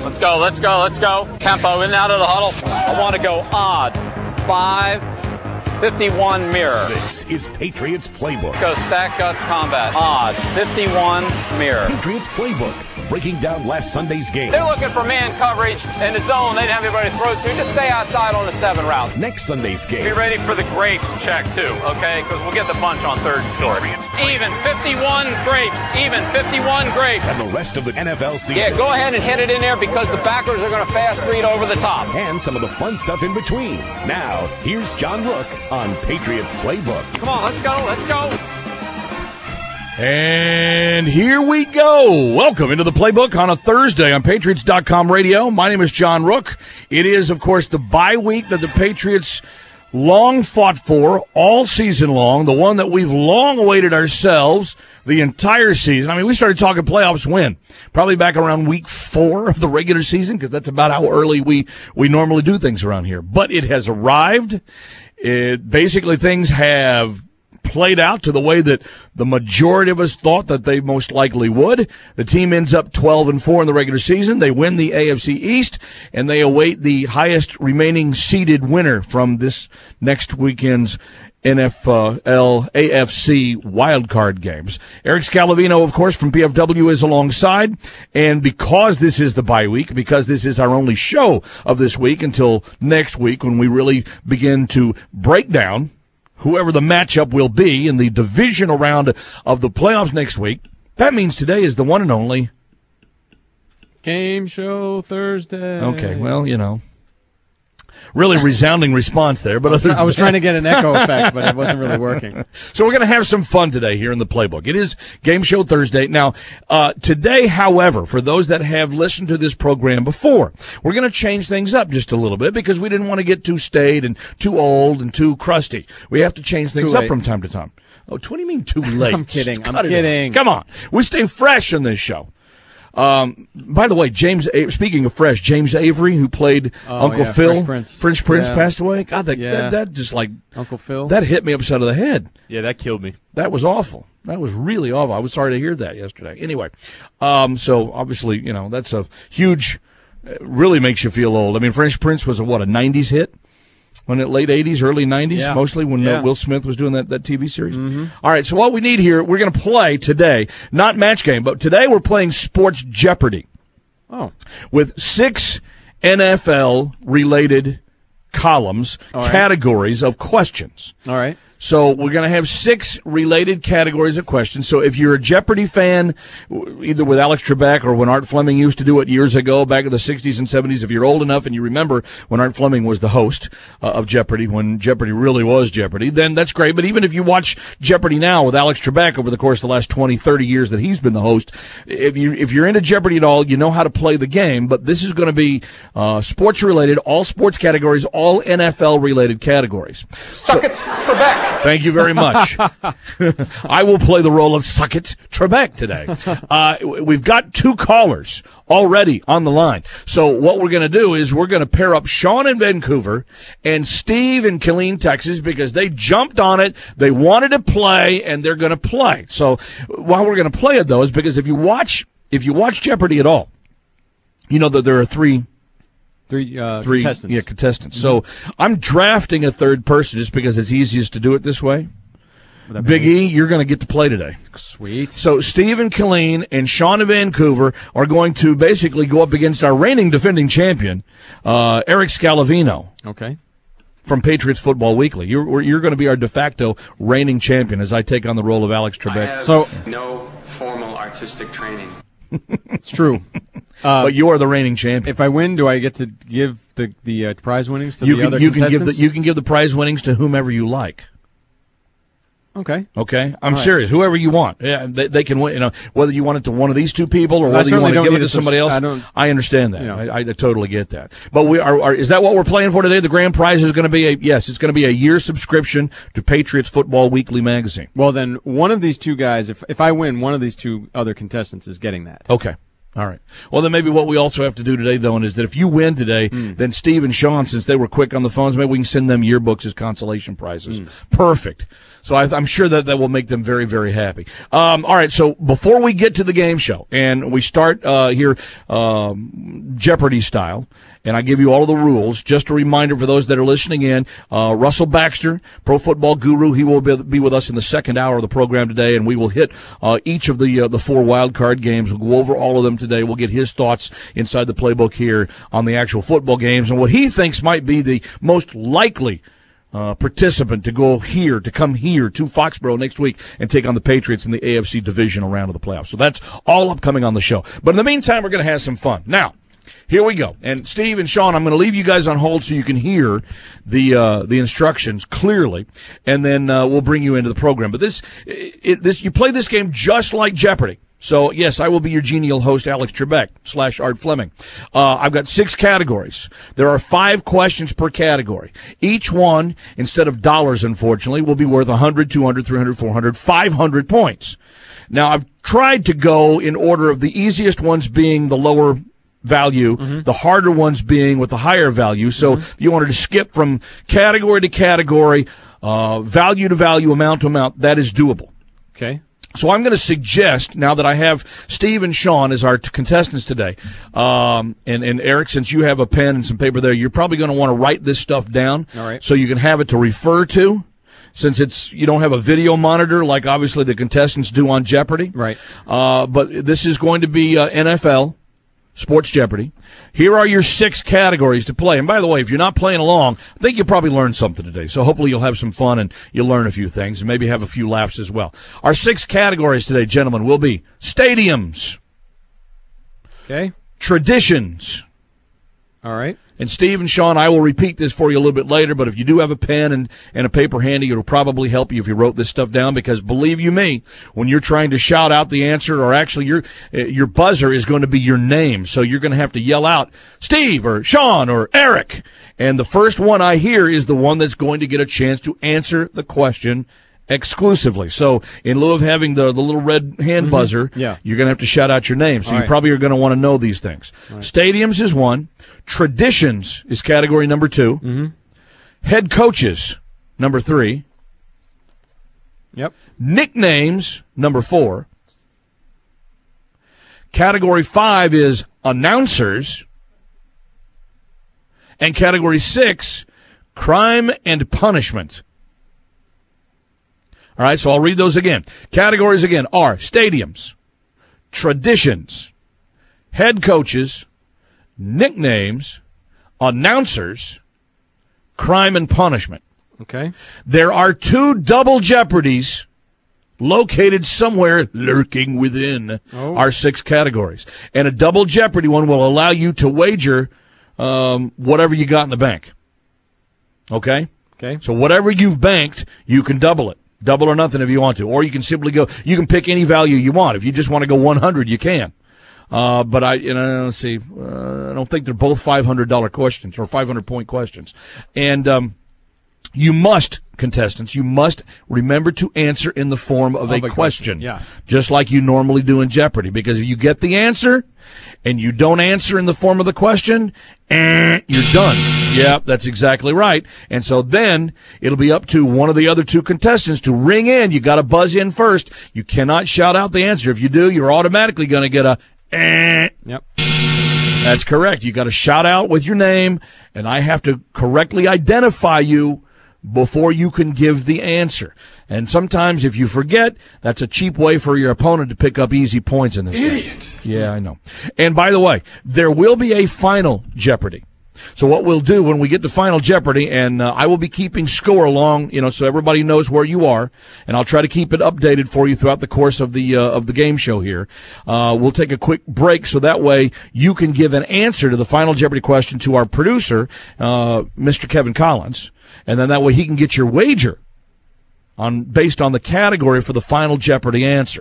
Let's go, let's go, let's go. Tempo in and out of the huddle. I want to go odd. 5-51 mirror. This is Patriots Playbook. Go stack guts combat. Odd. 51 mirror. Patriots Playbook. Breaking down last Sunday's game. They're looking for man coverage in the zone. They didn't have anybody to throw to. Just stay outside on the 7 route. Next Sunday's game. Be ready for the grapes check, too, okay? Because we'll get the bunch on 3rd and short. Even 51 grapes. Even 51 grapes. And the rest of the NFL season. Yeah, go ahead and hit it in there because the backers are going to fast read over the top. And some of the fun stuff in between. Now, here's John Rook on Patriots Playbook. Come on, let's go, let's go. And here we go. Welcome into the Playbook on a Thursday on Patriots.com radio. My name is John Rook. It is, of course, the bye week that the Patriots long fought for all season long, the one that we've long awaited ourselves the entire season. I mean, we started talking playoffs when? Probably back around week 4 of the regular season, because that's about how early we normally do things around here. But it has arrived. Basically, things have played out to the way that the majority of us thought that they most likely would. The team ends up 12-4 in the regular season. They win the AFC East, and they await the highest remaining seeded winner from this next weekend's NFL AFC wildcard games. Eric Scalavino, of course, from PFW is alongside, and because this is the bye week, because this is our only show of this week until next week when we really begin to break down whoever the matchup will be in the divisional round of the playoffs next week. That means today is the one and only Game Show Thursday. Okay, well, you know, really resounding response there. But I was trying to get an echo effect, but it wasn't really working. So we're going to have some fun today here in the Playbook. It is Game Show Thursday. Now, today, however, for those that have listened to this program before, we're going to change things up just a little bit because we didn't want to get too staid and too old and too crusty. We have to change things up from time to time. Oh, what do you mean too late? I'm kidding. I'm kidding. Come on. We stay fresh on this show. By the way, speaking of fresh, James Avery, who played Uncle Phil, French Prince passed away. God, that just like Uncle Phil, that hit me upside of the head. Yeah, that killed me. That was awful. That was really awful. I was sorry to hear that yesterday. Anyway, so obviously, you know, that's a huge, really makes you feel old. I mean, French Prince was a 90s hit? When it late 80s, early 90s, mostly when Will Smith was doing that TV series. Mm-hmm. All right, so what we need here, we're going to play today, not match game, but today we're playing Sports Jeopardy. Oh. With 6 NFL-related columns, categories of questions. All right. So we're going to have 6 related categories of questions. So if you're a Jeopardy fan, either with Alex Trebek or when Art Fleming used to do it years ago, back in the 60s and 70s, if you're old enough and you remember when Art Fleming was the host of Jeopardy, when Jeopardy really was Jeopardy, then that's great. But even if you watch Jeopardy now with Alex Trebek over the course of the last 20, 30 years that he's been the host, if you're into Jeopardy at all, you know how to play the game. But this is going to be sports-related, all sports categories, all NFL-related categories. Suck it, Trebek. Thank you very much. I will play the role of Suck It Trebek today. We've got 2 callers already on the line. So what we're going to do is we're going to pair up Sean in Vancouver and Steve in Killeen, Texas, because they jumped on it. They wanted to play, and they're going to play. So why we're going to play it, though, is because if you watch Jeopardy at all, you know that there are three contestants. Yeah, contestants. Mm-hmm. So I'm drafting a third person just because it's easiest to do it this way. Big E, you're going to get to play today. Sweet. So Steve in Killeen and Sean in Vancouver are going to basically go up against our reigning defending champion, Eric Scalavino. Okay. From Patriots Football Weekly. You're going to be our de facto reigning champion as I take on the role of Alex Trebek. I have no formal artistic training. It's true. But you are the reigning champion. If I win, do I get to give the prize winnings to the other contestants? You can give the prize winnings to whomever you like. Okay. Okay? I'm serious. Whoever you want. Yeah, they can win. You know, whether you want it to one of these 2 people or whether you want to give it to somebody else. I understand that. You know. I totally get that. But we are is that what we're playing for today? The grand prize is going to be it's going to be a year subscription to Patriots Football Weekly magazine. Well, then one of these 2 guys, if I win, one of these 2 other contestants is getting that. Okay. All right. Well, then maybe what we also have to do today, though, is that if you win today, then Steve and Sean, since they were quick on the phones, maybe we can send them yearbooks as consolation prizes. Perfect. So I'm sure that will make them very, very happy. All right. So before we get to the game show, and we start here Jeopardy style, and I give you all of the rules, just a reminder for those that are listening in, Russell Baxter, Pro Football Guru, he will be with us in the second hour of the program today, and we will hit each of the 4 wild card games. We'll go over all of them today. We'll get his thoughts inside the playbook here on the actual football games and what he thinks might be the most likely participant to come here to Foxborough next week and take on the Patriots in the AFC divisional round of the playoffs. So that's all upcoming on the show. But in the meantime, we're going to have some fun. Now, here we go. And Steve and Sean, I'm going to leave you guys on hold so you can hear the instructions clearly, and then we'll bring you into the program. But you play this game just like Jeopardy. So, yes, I will be your genial host, Alex Trebek / Art Fleming. I've got 6 categories. There are 5 questions per category. Each one, instead of dollars, unfortunately, will be worth 100, 200, 300, 400, 500 points. Now, I've tried to go in order of the easiest ones being the lower value, the harder ones being with the higher value. So if you wanted to skip from category to category, value to value, amount to amount, that is doable. Okay. So I'm going to suggest, now that I have Steve and Sean as our contestants today, and Eric, since you have a pen and some paper there, you're probably going to want to write this stuff down. All right. So you can have it to refer to, since you don't have a video monitor like obviously the contestants do on Jeopardy. Right. But this is going to be NFL. Sports Jeopardy. Here are your 6 categories to play. And by the way, if you're not playing along, I think you'll probably learn something today. So hopefully you'll have some fun and you'll learn a few things and maybe have a few laughs as well. Our 6 categories today, gentlemen, will be stadiums. Okay. Traditions. All right. And Steve and Sean, I will repeat this for you a little bit later, but if you do have a pen and a paper handy, it'll probably help you if you wrote this stuff down, because believe you me, when you're trying to shout out the answer, or actually your buzzer is going to be your name, so you're going to have to yell out Steve or Sean or Eric, and the first one I hear is the one that's going to get a chance to answer the question exclusively. So in lieu of having the little red hand buzzer, you're going to have to shout out your name. So you probably are going to want to know these things. Right. Stadiums is 1. Traditions is category number 2. Head coaches, number 3. Yep. Nicknames, number 4. Category 5 is announcers. And category 6, crime and punishment. All right, so I'll read those again. Categories again are stadiums, traditions, head coaches, nicknames, announcers, crime and punishment. Okay. There are 2 double jeopardies located somewhere lurking within our 6 categories. And a double jeopardy one will allow you to wager whatever you got in the bank. Okay? Okay. So whatever you've banked, you can double it. Double or nothing if you want to. Or you can simply you can pick any value you want. If you just want to go 100, you can. But let's see, I don't think they're both $500 questions or 500-point questions. And, contestants, you must remember to answer in the form of a question. Yeah. Just like you normally do in Jeopardy. Because if you get the answer and you don't answer in the form of the question, you're done. Yeah, that's exactly right. And so then it'll be up to one of the other 2 contestants to ring in. You got to buzz in first. You cannot shout out the answer. If you do, you're automatically going to get a Yep. That's correct. You got to shout out with your name, and I have to correctly identify you before you can give the answer. And sometimes if you forget, that's a cheap way for your opponent to pick up easy points in this game. Yeah, I know. And by the way, there will be a final Jeopardy. So what we'll do when we get to Final Jeopardy, and I will be keeping score along, so everybody knows where you are, and I'll try to keep it updated for you throughout the course of the game show here. We'll take a quick break so that way you can give an answer to the Final Jeopardy question to our producer, Mr. Kevin Collins, and then that way he can get your wager based on the category for the Final Jeopardy answer.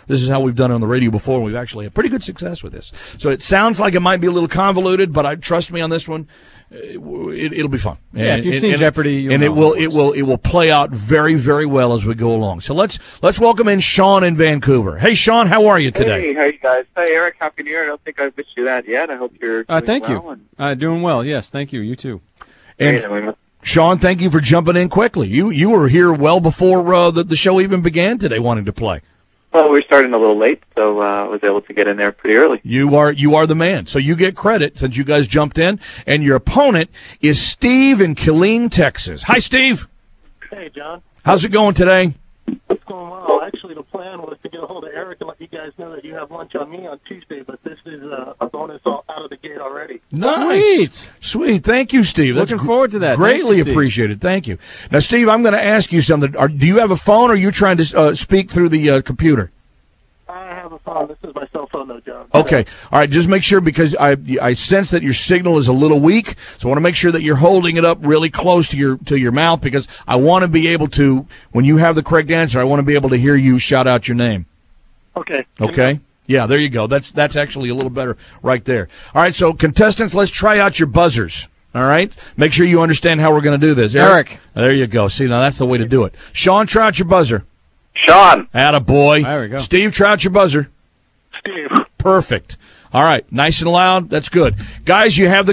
This is how we've done it on the radio before, and we've actually had pretty good success with this. So it sounds like it might be a little convoluted, but trust me on this one. It'll be fun. Yeah, if you've seen Jeopardy, you'll and know. it will play out very, very well as we go along. So let's welcome in Sean in Vancouver. Hey, Sean, how are you today? Hey, how you guys? Hey, Eric, Happy New Year. I don't think I've wished you that yet. I hope you're doing thank well. you. Doing well, yes, thank you. You too. And Sean, thank you for jumping in quickly. You were here well before the show even began today, wanting to play. Well, we were starting a little late, so I was able to get in there pretty early. You are the man. So you get credit since you guys jumped in. And your opponent is Steve in Killeen, Texas. Hi, Steve. Hey, John. How's it going today? It's going well. Actually, the plan was to get a hold of Eric and let you guys know that you have lunch on me on Tuesday, but this is a bonus out of the gate already. Nice. Sweet. Thank you, Steve. Looking forward to that. Greatly Thank you, appreciated. Thank you. Now, Steve, I'm going to ask you something. Do you have a phone, or are you trying to speak through the computer? I have a phone. This is my cell phone, though, John. Okay. All right. Just make sure, because I sense that your signal is a little weak, so I want to make sure that you're holding it up really close to your mouth, because I want to be able to, when you have the correct answer, I want to be able to hear you shout out your name. Okay. Okay. Yeah, there you go. That's actually a little better right there. All right. So contestants, let's try out your buzzers. All right. Make sure you understand how we're going to do this. Eric. There you go. See, now that's the way to do it. Sean, try out your buzzer. Sean. Attaboy. There we go. Steve, try out your buzzer. Steve. Perfect. All right, nice and loud. That's good, guys. You have the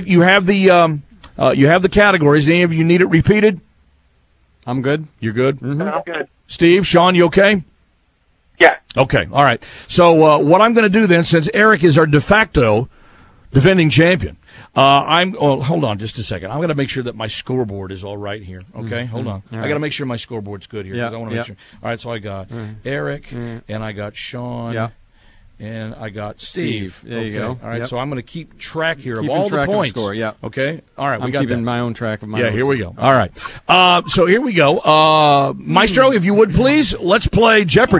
categories. Any of you need it repeated? I'm good. You're good. Mm-hmm. I'm good. Steve, Sean, you okay? Yeah. Okay. All right. So what I'm going to do then, since Eric is our de facto defending champion, hold on just a second. I'm going to make sure that my scoreboard is all right here. Okay, hold on. I got to make sure my scoreboard's good here. Yeah, I want to make sure. All right, so I got Eric, and I got Sean. Yeah. And I got Steve. There you go. All right, Yep. so I'm going to keep track here Keeping of all track the of points. score, yeah. Okay. All right, we I'm got keeping that. my own track of my Yeah, own. here we go. All right. So here we go. Maestro, if you would please, let's play Jeopardy.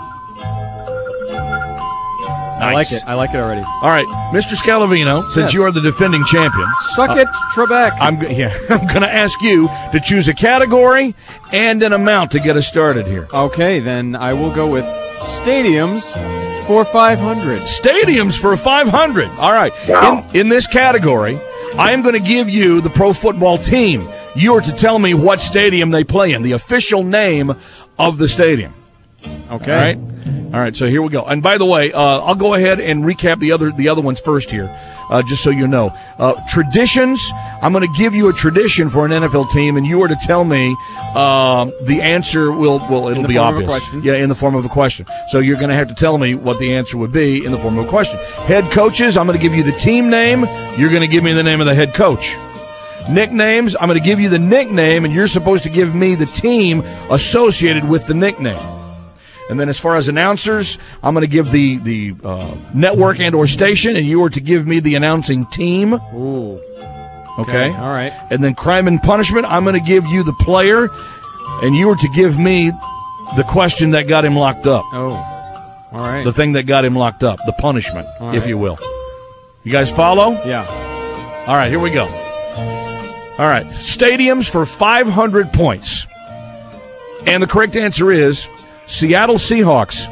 Nice. I like it already. All right, Mr. Scalavino, since Yes. you are the defending champion, Suck it, Trebek. I'm going to ask you to choose a category and an amount to get us started here. Okay, then I will go with stadiums for 500. Stadiums for 500. All right. Wow. In this category, I am going to give you the pro football team. You are to tell me what stadium they play in, the official name of the stadium. Okay. All right. All right. So here we go. And by the way, I'll go ahead and recap the other ones first here, just so you know. Traditions. I'm going to give you a tradition for an NFL team, and you are to tell me the answer. It'll be obvious. Question. Yeah, in the form of a question. So you're going to have to tell me what the answer would be in the form of a question. Head coaches. I'm going to give you the team name. You're going to give me the name of the head coach. Nicknames. I'm going to give you the nickname, and you're supposed to give me the team associated with the nickname. And then as far as announcers, I'm going to give the network and or station, and you are to give me the announcing team. Ooh. Okay. All right. And then crime and punishment, I'm going to give you the player, and you are to give me the question that got him locked up. Oh. All right. The thing that got him locked up, the punishment, All if right. you will. You guys follow? Yeah. All right, here we go. All right, stadiums for 500 points. And the correct answer is Seattle Seahawks.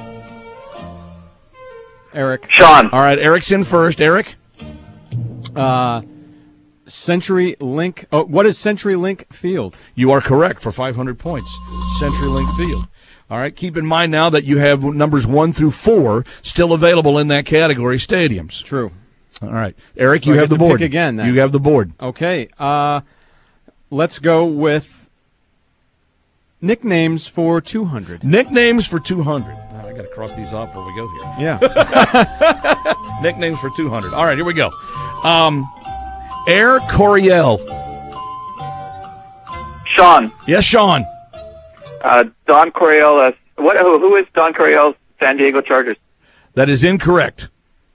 Eric. Sean. All right, Eric's in first. Eric? CenturyLink. Oh, what is CenturyLink Field? You are correct for 500 points. CenturyLink Field. All right, keep in mind now that you have numbers 1 through 4 still available in that category, stadiums. True. All right. Eric, So you I have get the to board. pick again, then. You have the board. Okay. Let's go with nicknames for 200. Nicknames for 200. I got to cross these off before we go here. Yeah. Nicknames for 200. All right, here we go. Air Coryell. Sean. Yes, Sean. Don Coryell. Who is Don Coryell's San Diego Chargers? That is incorrect.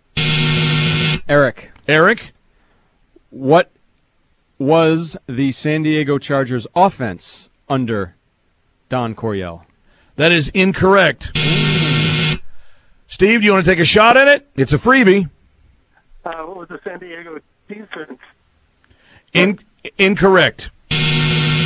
Eric. Eric? What was the San Diego Chargers offense under Don Coryell? That is incorrect. Steve, do you want to take a shot at it? It's a freebie. What was the San Diego defense? Incorrect.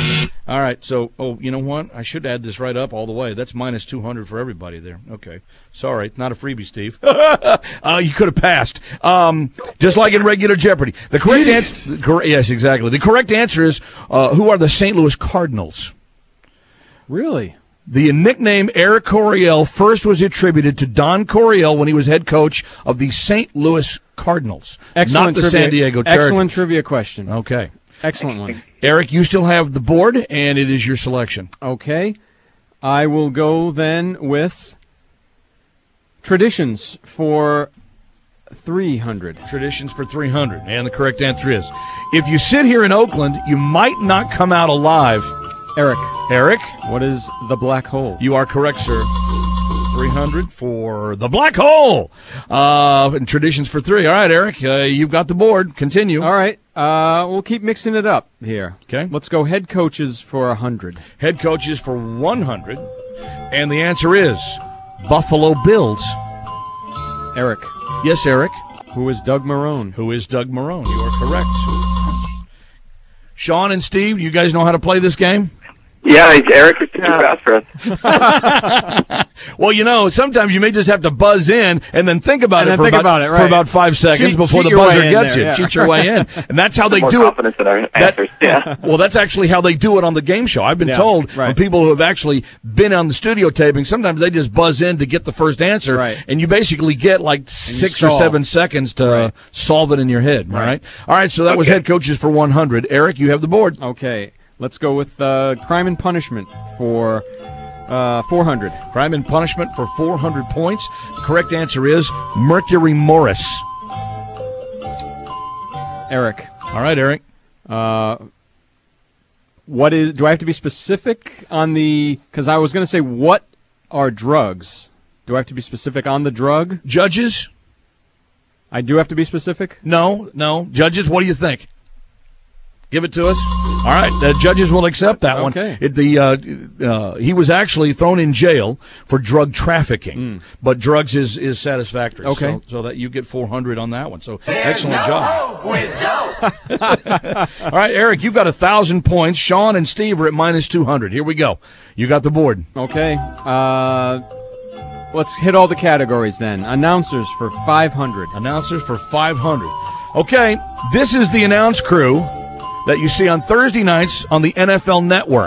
All right, so, you know what? I should add this right up all the way. That's minus 200 for everybody there. Okay. Sorry, not a freebie, Steve. You could have passed. Just like in regular Jeopardy. The correct answer, yes, exactly. The correct answer is, who are the St. Louis Cardinals? Really? The nickname Eric Coryell first was attributed to Don Coryell when he was head coach of the St. Louis Cardinals, not the San Diego Chargers. Excellent trivia question. Okay. Excellent one. Eric, you still have the board, and it is your selection. Okay. I will go then with traditions for 300. Traditions for 300. And the correct answer is, if you sit here in Oakland, you might not come out alive. Eric. Eric? What is the black hole? You are correct, sir. 300 for the black hole. And traditions for 3. All right, Eric, you've got the board. Continue. All right. We'll keep mixing it up here. Okay. Let's go head coaches for 100. Head coaches for 100. And the answer is Buffalo Bills. Eric. Yes, Eric. Who is Doug Marrone? Who is Doug Marrone? You are correct. Sean and Steve, you guys know how to play this game? Yeah, Eric was too fast for us. Well, sometimes you may just have to buzz in and then think about it for about 5 seconds before the buzzer gets you. Yeah. Cheat your way in. And that's how they do it. Confidence in our answers. Yeah. Well, that's actually how they do it on the game show. I've been told from people who have actually been on the studio taping, sometimes they just buzz in to get the first answer, and you basically get like 6 or 7 seconds to solve it in your head. Right. All right, so that was head coaches for 100. Eric, you have the board. Okay. Let's go with crime and punishment for 400. Crime and punishment for 400 points. The correct answer is Mercury Morris. Eric. All right, Eric. Do I have to be specific on because I was going to say, what are drugs? Do I have to be specific on the drug? Judges? I do have to be specific? No. Judges, what do you think? Give it to us. All right, the judges will accept that one. He was actually thrown in jail for drug trafficking, but drugs is satisfactory. Okay, so that you get 400 on that one. So excellent job. All right, Eric, you've got 1,000 points. Sean and Steve are at minus 200. Here we go. You got the board. Okay. Let's hit all the categories then. Announcers for 500. Announcers for 500. Okay, this is the announce crew that you see on Thursday nights on the NFL Network.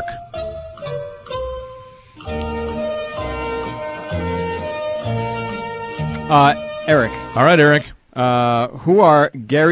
Eric. All right, Eric. Who are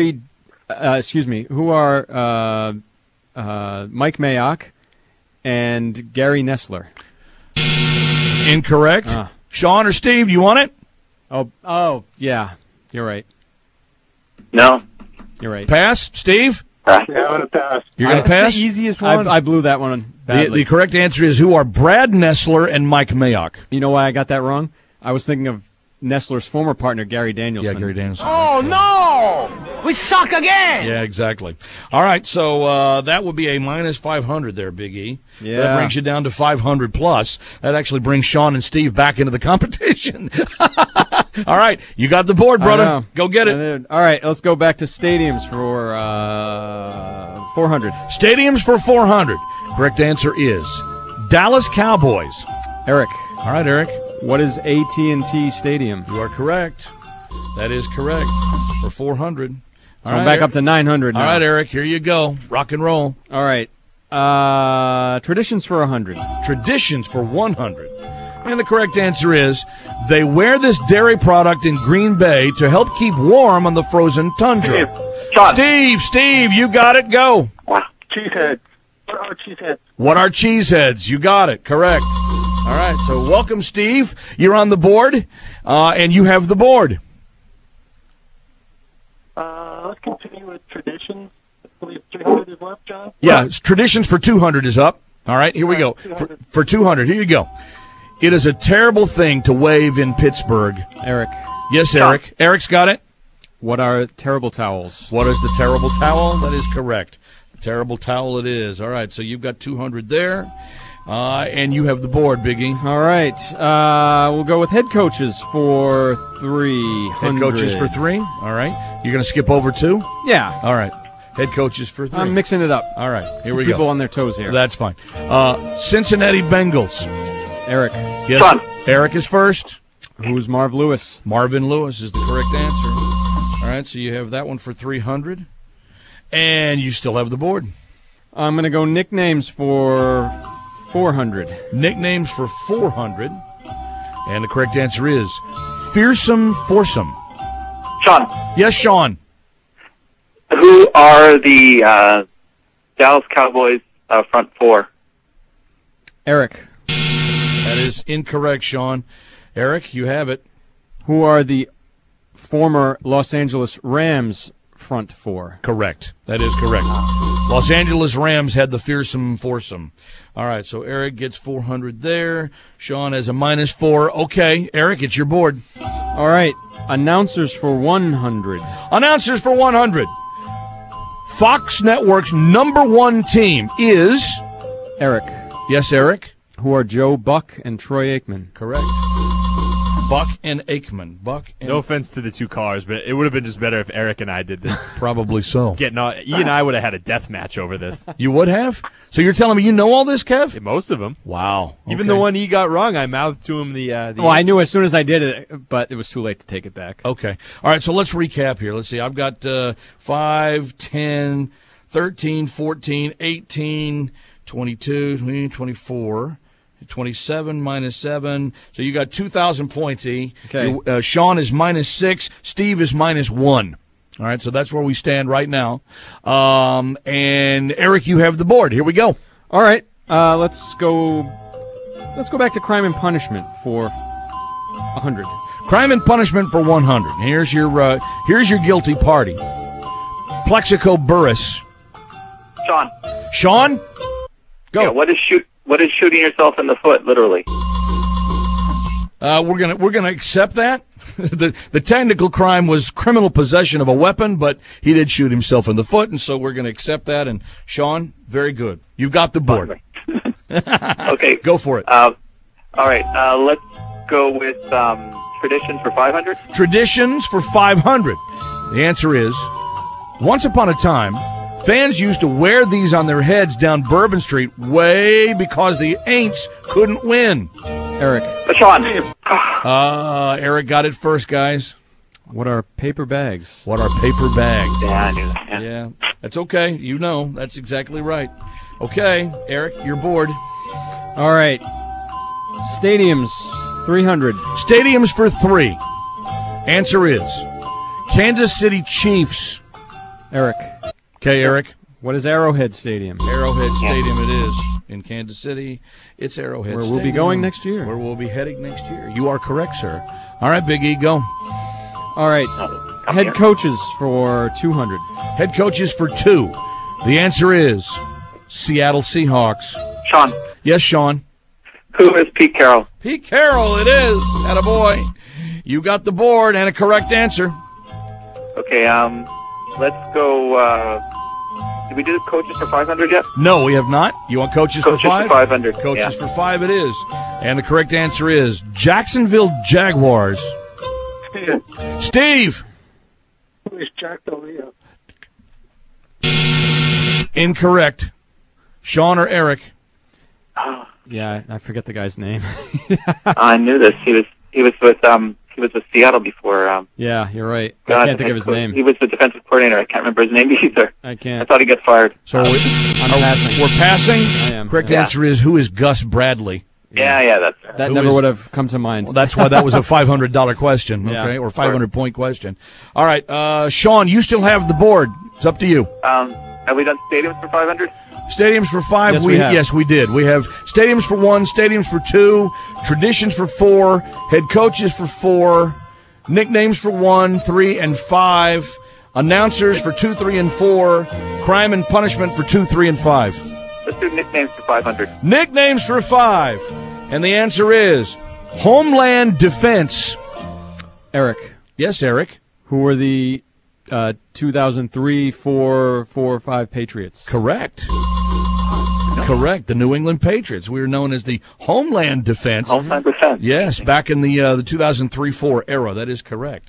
Mike Mayock and Gary Nestler? Incorrect. Sean or Steve, you want it? Oh, yeah. You're right. No. You're right. Pass, Steve? Yeah, I'm going to pass. You're going to pass? The easiest one. I blew that one badly. The correct answer is who are Brad Nestler and Mike Mayock. You know why I got that wrong? I was thinking of Nestler's former partner, Gary Danielson. Yeah, Gary Danielson. Oh, no! We suck again! Yeah, exactly. All right, so that would be a minus 500 there, Big E. Yeah. That brings you down to 500 plus. That actually brings Sean and Steve back into the competition. All right, you got the board, brother. Go get it. All right, let's go back to stadiums for 400. Stadiums for 400. Correct answer is Dallas Cowboys. Eric. All right, Eric. What is AT&T Stadium? You are correct. That is correct for 400. So I'm back up to 900 now. All right, Eric, here you go. Rock and roll. All right. Traditions for 100. Traditions for 100. And the correct answer is they wear this dairy product in Green Bay to help keep warm on the frozen tundra. Steve, you got it. Go. Cheeseheads. What are cheeseheads? What are cheeseheads? You got it. Correct. All right, so welcome, Steve. You're on the board, and you have the board. Let's continue with traditions. I believe 300 is left, John? Yeah, traditions for 200 is up. All right, here we go. For 200, here you go. It is a terrible thing to wave in Pittsburgh. Eric. Yes, Eric. Eric's got it. What are terrible towels? What is the terrible towel? That is correct. The terrible towel it is. All right, so you've got 200 there. And you have the board, Biggie. All right. We'll go with head coaches for 300. Head coaches for 3? All right. You're going to skip over 2? Yeah. All right. Head coaches for 3. I'm mixing it up. All right, here we People go. on their toes here. That's fine. Cincinnati Bengals. Eric. Yes, Sean. Eric is first. Who's Marv Lewis? Marvin Lewis is the correct answer. All right, so you have that one for 300. And you still have the board. I'm going to go nicknames for 400. Nicknames for 400. And the correct answer is Fearsome Foursome. Sean, Yes, Sean. who are the Dallas Cowboys front four? Eric. That is incorrect, Sean. Eric, you have it. Who are the former Los Angeles Rams front four? Correct. That is correct. Los Angeles Rams had the Fearsome Foursome. All right, so Eric gets 400 there. Sean has a -4. Okay, Eric, it's your board. All right. Announcers for 100. Announcers for 100. Fox Network's #1 team is... Eric. Yes, Eric? Who are Joe Buck and Troy Aikman? Correct. Buck and Aikman. Buck and... No offense to the two callers, but it would have been just better if Eric and I did this. Probably so. He and I would have had a death match over this. You would have? So you're telling me you know all this, Kev? Most of them. Wow. Even Okay. the one he got wrong, I mouthed to him the Well, I answer. knew as soon as I did it, but it was too late to take it back. Okay. All right, so let's recap here. Let's see. I've got 5, 10, 13, 14, 18, 22, 23, 24, 27 -7. So you got 2,000 points, E. Okay. Sean is -6. Steve is -1. All right, so that's where we stand right now. And Eric, you have the board. Here we go. All right. Let's go back to Crime and Punishment for 100. Crime and Punishment for 100. Here's your guilty party. Plexico Burris. Sean. Sean, go. Yeah, what is shooting yourself in the foot, literally? We're gonna accept that. The technical crime was criminal possession of a weapon, but he did shoot himself in the foot, and so we're gonna accept that. And Sean, very good. You've got the board. Okay. Go for it. All right. Let's go with traditions for 500. Traditions for 500. The answer is, once upon a time, fans used to wear these on their heads down Bourbon Street way because the Aints couldn't win. Eric. Sean. Eric got it first, guys. What are paper bags? What are paper bags? Yeah, I knew that. Yeah, that's okay. You know, that's exactly right. Okay, Eric, you're bored. All right. Stadiums, 300. Stadiums for 3. Answer is Kansas City Chiefs. Eric. Okay, Eric. What is Arrowhead Stadium? Arrowhead Stadium it is. In Kansas City, it's Arrowhead Where Stadium. we'll be going next year. Where we'll be heading next year. You are correct, sir. All right, Big E, go. All right. Head coaches for 200. Head coaches for 2. The answer is Seattle Seahawks. Sean. Yes, Sean. Who is Pete Carroll? Pete Carroll, it is. Attaboy. You got the board and a correct answer. Okay. Let's go. Did we do coaches for 500 yet? No, we have not. You want coaches, Coaches for 5? for 500. Coaches yeah. for 5 it is. And the correct answer is Jacksonville Jaguars. Steve. Who is Jack Del Rio? Incorrect. Sean or Eric? Yeah, I forget the guy's name. I knew this. He was with Seattle before. Yeah, you're right. God, I can't think of his name. He was the defensive coordinator. I can't remember his name either. I I can't. thought he got fired. So I'm passing. we're passing? I am. Correct Yeah. answer is who is Gus Bradley? Yeah, that's That Who never is- would have come to mind. Well, that's why that was a $500 question, Yeah. okay, or 500-point question. All right, Sean, you still have the board. It's up to you. Have we done stadiums for 500? Stadiums for 5. Yes, we have. Yes, we did. We have stadiums for 1, stadiums for 2, traditions for 4, head coaches for 4, nicknames for 1, 3, and 5, announcers for 2, 3, and 4, crime and punishment for 2, 3, and 5. Let's do nicknames for 500. Nicknames for 5. And the answer is Homeland Defense. Eric. Yes, Eric. Who were the 2003, 4, 5 Patriots? Correct. Correct. The New England Patriots. We were known as the Homeland Defense. Homeland Defense. Yes, back in the 2003-4 era. That is correct.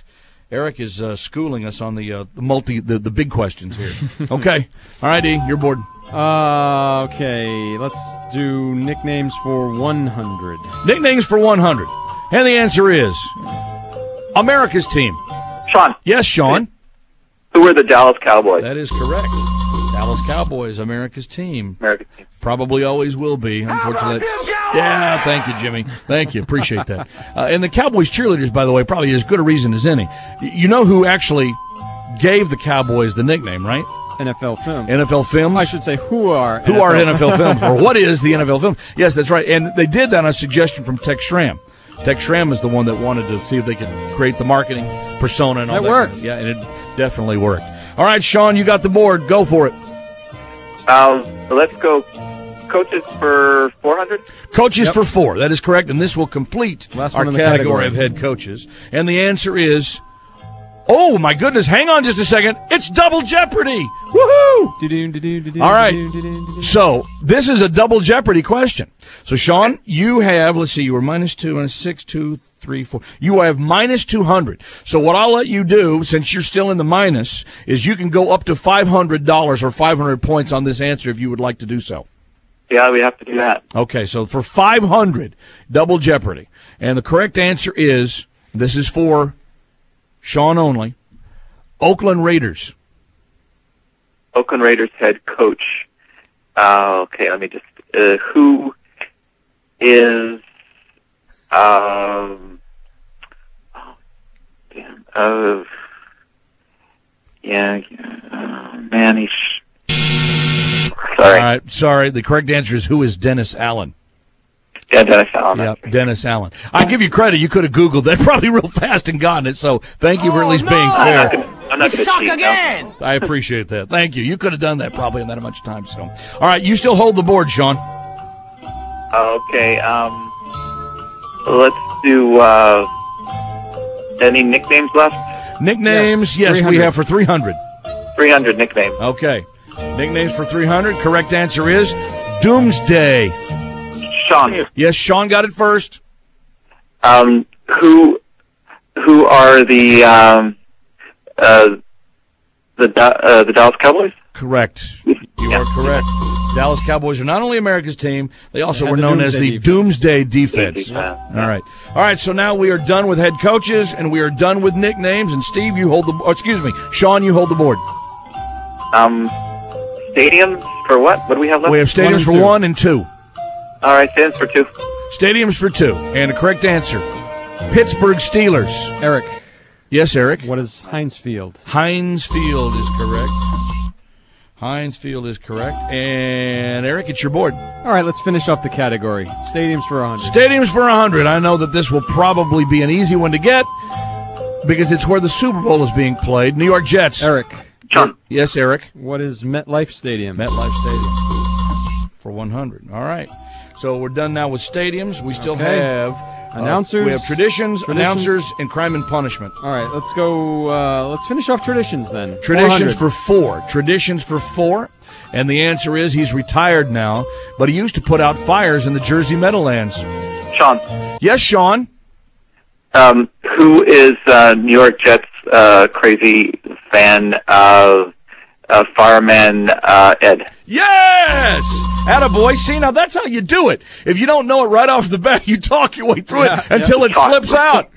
Eric is schooling us on the big questions here. Okay. All right, E, you're bored. Okay, let's do nicknames for 100. Nicknames for 100. And the answer is America's team. Sean. Yes, Sean. Who are the Dallas Cowboys? That is correct. Dallas Cowboys, America's team. America's team. Probably always will be, unfortunately. Yeah, thank you, Jimmy. Thank you. Appreciate that. And the Cowboys cheerleaders, by the way, probably as good a reason as any. You know who actually gave the Cowboys the nickname, right? NFL Films. NFL Films? I should say who are NFL Films, or what is the NFL Film? Yes, that's right. And they did that on a suggestion from Tex Schramm. Tex Schramm is the one that wanted to see if they could create the marketing persona and all that. It worked. Yeah, and it definitely worked. All right, Sean, you got the board. Go for it. Let's go coaches for 400. Coaches for 4. That is correct, and this will complete Last our one in the category category of head coaches. And the answer is, oh, my goodness, hang on just a second. It's Double Jeopardy. Woohoo! All right. So this is a Double Jeopardy question. So, Sean, you have, let's see, you were -2 and 6, 2, 3, 4. You have -200. So what I'll let you do, since you're still in the minus, is you can go up to $500 or 500 points on this answer if you would like to do so. Yeah, we have to do that. Okay, so for 500, Double Jeopardy. And the correct answer is, this is for Sean only, Oakland Raiders. Oakland Raiders head coach. Okay, let me just, who is, man, he's, sorry. All right, sorry. The correct answer is, who is Dennis Allen? Yeah, Dennis Allen. Yep, Dennis Allen. I give you credit. You could have Googled that probably real fast and gotten it, so thank you for at least being fair. I'm not going to cheat again. I appreciate that. Thank you. You could have done that probably in that much time. So, all right, you still hold the board, Sean. Okay, let's do, any nicknames left? Nicknames, yes, 300. we have for 300. 300 nicknames. Okay. Nicknames for 300. Correct answer is Doomsday. Sean. Yes, Sean got it first. Who are the Dallas Cowboys? Correct. You are correct. Dallas Cowboys are not only America's team, they also They were had the known as the Doomsday Doomsday Defense. Yeah. All right. All right, so now we are done with head coaches, and we are done with nicknames, and Steve, you hold Sean, you hold the board. Stadiums for what? What do we have left? We have stadiums for 1 and 2. All right, stadiums for 2. Stadiums for 2. And the correct answer, Pittsburgh Steelers. Eric. Yes, Eric. What is Heinz Field? Heinz Field is correct. Heinz Field is correct. And, Eric, it's your board. All right, let's finish off the category. Stadiums for 100. Stadiums for 100. I know that this will probably be an easy one to get because it's where the Super Bowl is being played. New York Jets. Eric. John. Yes, Eric. What is MetLife Stadium? MetLife Stadium for 100. All right. So we're done now with stadiums. We still have announcers. We have traditions, announcers, and crime and punishment. All right, let's go. Let's finish off traditions then. Traditions 400. for 4. Traditions for 4. And the answer is he's retired now, but he used to put out fires in the Jersey Meadowlands. Sean. Yes, Sean. Who is New York Jets crazy fan of Fireman Ed? Yes! Attaboy. See, now that's how you do it. If you don't know it right off the bat, you talk your way through it until it slips out.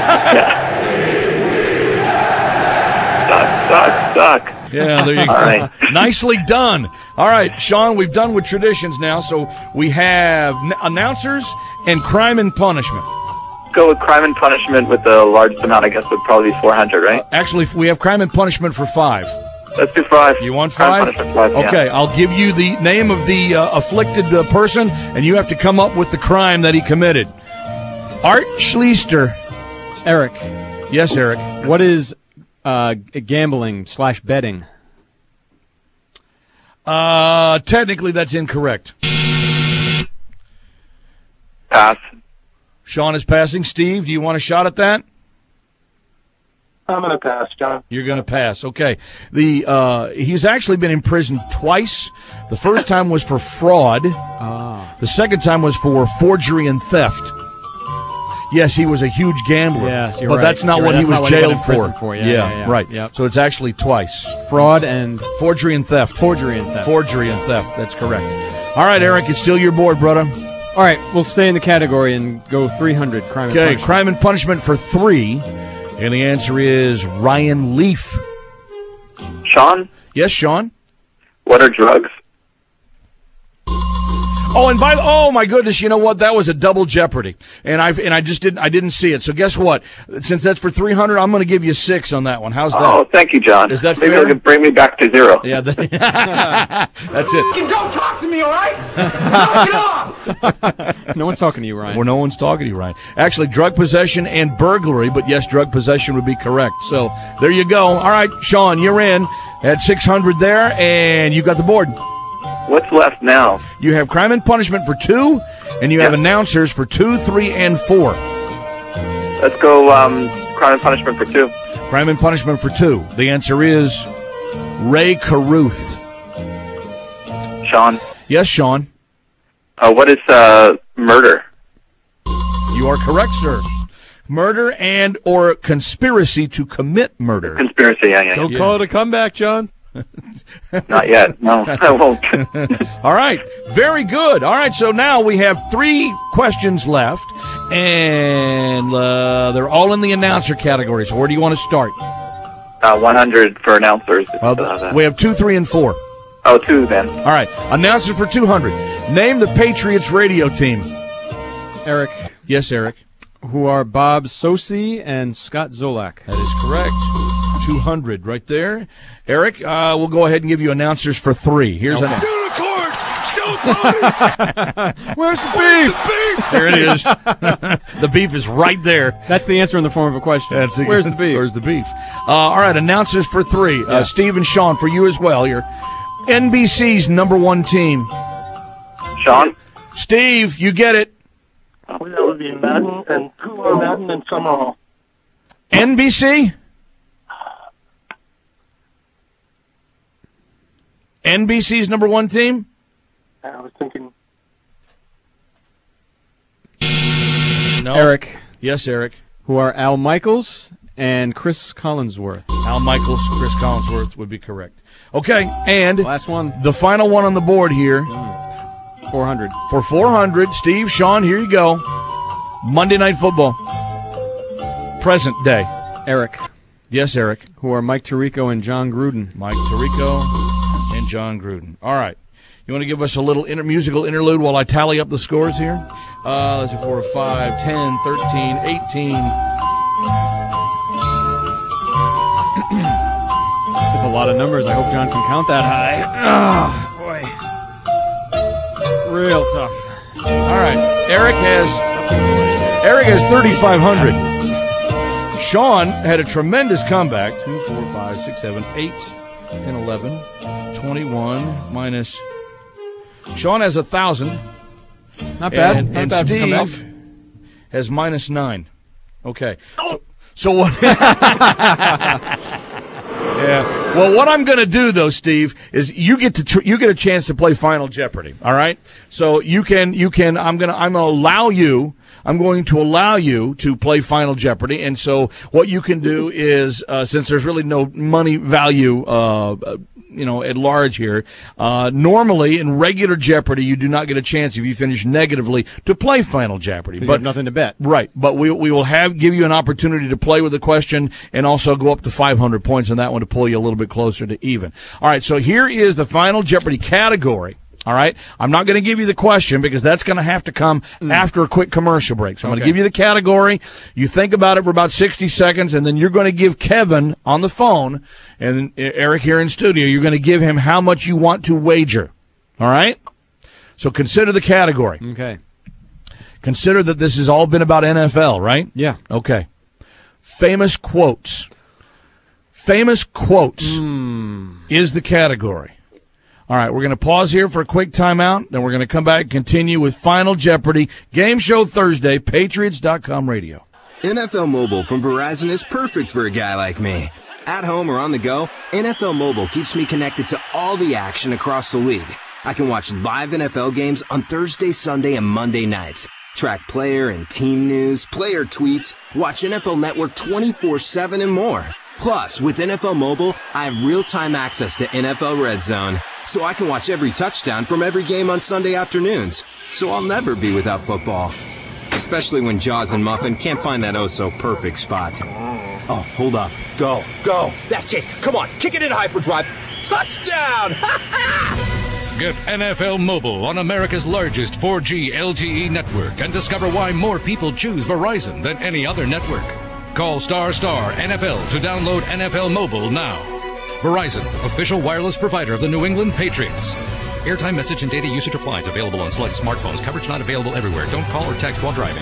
Suck. Yeah, there you go. Right. Nicely done. All right, Sean, we've done with traditions now, so we have announcers and crime and punishment. Go with crime and punishment with the largest amount, I guess, would probably be 400, right? Actually, we have crime and punishment for 5. Let's do 5. You want Crime 5? and punishment 5, yeah. Okay, I'll give you the name of the afflicted person, and you have to come up with the crime that he committed. Art Schleister. Eric. Yes, Eric. What is gambling/betting? Technically, that's incorrect. Pass. Sean is passing. Steve, do you want a shot at that? I'm going to pass, John. You're going to pass. Okay. He's actually been in prison twice. The first time was for fraud. The second time was for forgery and theft. Yes, he was a huge gambler. Yes, you're but right. that's not You're what right. he That's was not what he got jailed in prison for. Yeah, right. Yep. So it's actually twice. Fraud and Forgery and theft. forgery and theft. Forgery and theft. That's correct. All right, Eric, it's still your board, brother. All right, we'll stay in the category and go 300. Crime and Okay, punishment. crime and punishment for 3. And the answer is Ryan Leaf. Sean, Yes, Sean? what are drugs? Oh, and oh my goodness, you know what? That was a double jeopardy. And I didn't see it. So guess what? Since that's for 300, I'm going to give you 6 on that one. How's that? Oh, thank you, John. Is that Maybe fair? it'll bring me back to 0. Yeah, that's it. Don't talk to me, all right? Knock it off! No one's talking to you, Ryan. Well, no one's talking to you, Ryan. Actually, drug possession and burglary, but yes, drug possession would be correct. So there you go. All right, Sean, you're in at 600 there, and you got the board. What's left now? You have crime and punishment for 2, and you have announcers for 2, 3, and 4. Let's go crime and punishment for 2. Crime and punishment for 2. The answer is Ray Caruth. Sean, Yes, Sean. what is murder? You are correct, sir. Murder and or conspiracy to commit murder. Conspiracy, yeah. Don't call it a comeback, John. Not yet. No, I won't. All right. Very good. All right. So now we have 3 questions left, and they're all in the announcer category. So where do you want to start? 100 for announcers. We have 2, 3, and 4. Oh, 2 then. All right. Announcer for 200. Name the Patriots radio team. Eric, Yes, Eric. who are Bob Sosi and Scott Zolak. That is correct. 200 right there. Eric, we'll go ahead and give you announcers for 3. Here's an Unicorns! Show ponies! Where's the beef? There it is. The beef is right there. That's the answer in the form of a question. Where's the beef? Where's the beef? All right, announcers for 3. Steve and Sean, for you as well here. NBC's number 1 team. Sean? Steve, you get it. That would be Madden and Madden and Summerall. NBC? NBC's number 1 team? I was thinking. No. Eric, Yes, Eric. who are Al Michaels and Chris Collinsworth. Al Michaels, Chris Collinsworth would be correct. Okay, and Last one, the final one on the board here 400. for 400. Steve, Sean, here you go. Monday Night Football. Present day. Eric, Yes, Eric. who are Mike Tirico and John Gruden. Mike Tirico and John Gruden. All right. You want to give us a little musical interlude while I tally up the scores here? Let's see, 4, 5, 10, 13, 18. That's a lot of numbers. I hope John can count that high. Oh, boy. Real tough. All right. Eric has 3,500. Sean had a tremendous comeback. 2, 4, 5, 6, 7, 8, 10, 11, 21 minus. Sean has 1,000. Not bad. And, Not and bad for comeback. Steve has minus 9. Okay. So what? Yeah. Well, what I'm going to do though, Steve, is you get a chance to play Final Jeopardy. All right. So you can. I'm going to allow you. I'm going to allow you to play Final Jeopardy, and so what you can do is, since there's really no money value, at large here, normally in regular Jeopardy, you do not get a chance if you finish negatively to play Final Jeopardy. But you have nothing to bet. Right, but we will give you an opportunity to play with the question and also go up to 500 points on that one to pull you a little bit closer to even. All right, so here is the Final Jeopardy category. All right, I'm not going to give you the question because that's going to have to come after a quick commercial break. So I'm going to give you the category. You think about it for about 60 seconds, and then you're going to give Kevin on the phone and Eric here in studio, you're going to give him how much you want to wager. All right? So consider the category. Okay. Consider that this has all been about NFL, right? Yeah. Okay. Famous quotes. Famous quotes is the category. All right, we're going to pause here for a quick timeout, then we're going to come back and continue with Final Jeopardy, Game Show Thursday, Patriots.com radio. NFL Mobile from Verizon is perfect for a guy like me. At home or on the go, NFL Mobile keeps me connected to all the action across the league. I can watch live NFL games on Thursday, Sunday, and Monday nights. Track player and team news, player tweets, watch NFL Network 24/7 and more. Plus, with NFL Mobile, I have real-time access to NFL Red Zone, so I can watch every touchdown from every game on Sunday afternoons. So I'll never be without football. Especially when Jaws and Muffin can't find that oh-so-perfect spot. Oh, hold up. Go. That's it. Come on, kick it in hyperdrive. Touchdown! Get NFL Mobile on America's largest 4G LTE network and discover why more people choose Verizon than any other network. Call ** NFL to download NFL Mobile now. Verizon, official wireless provider of the New England Patriots. Airtime, message, and data usage applies. Available on select smartphones. Coverage not available everywhere. Don't call or text while driving.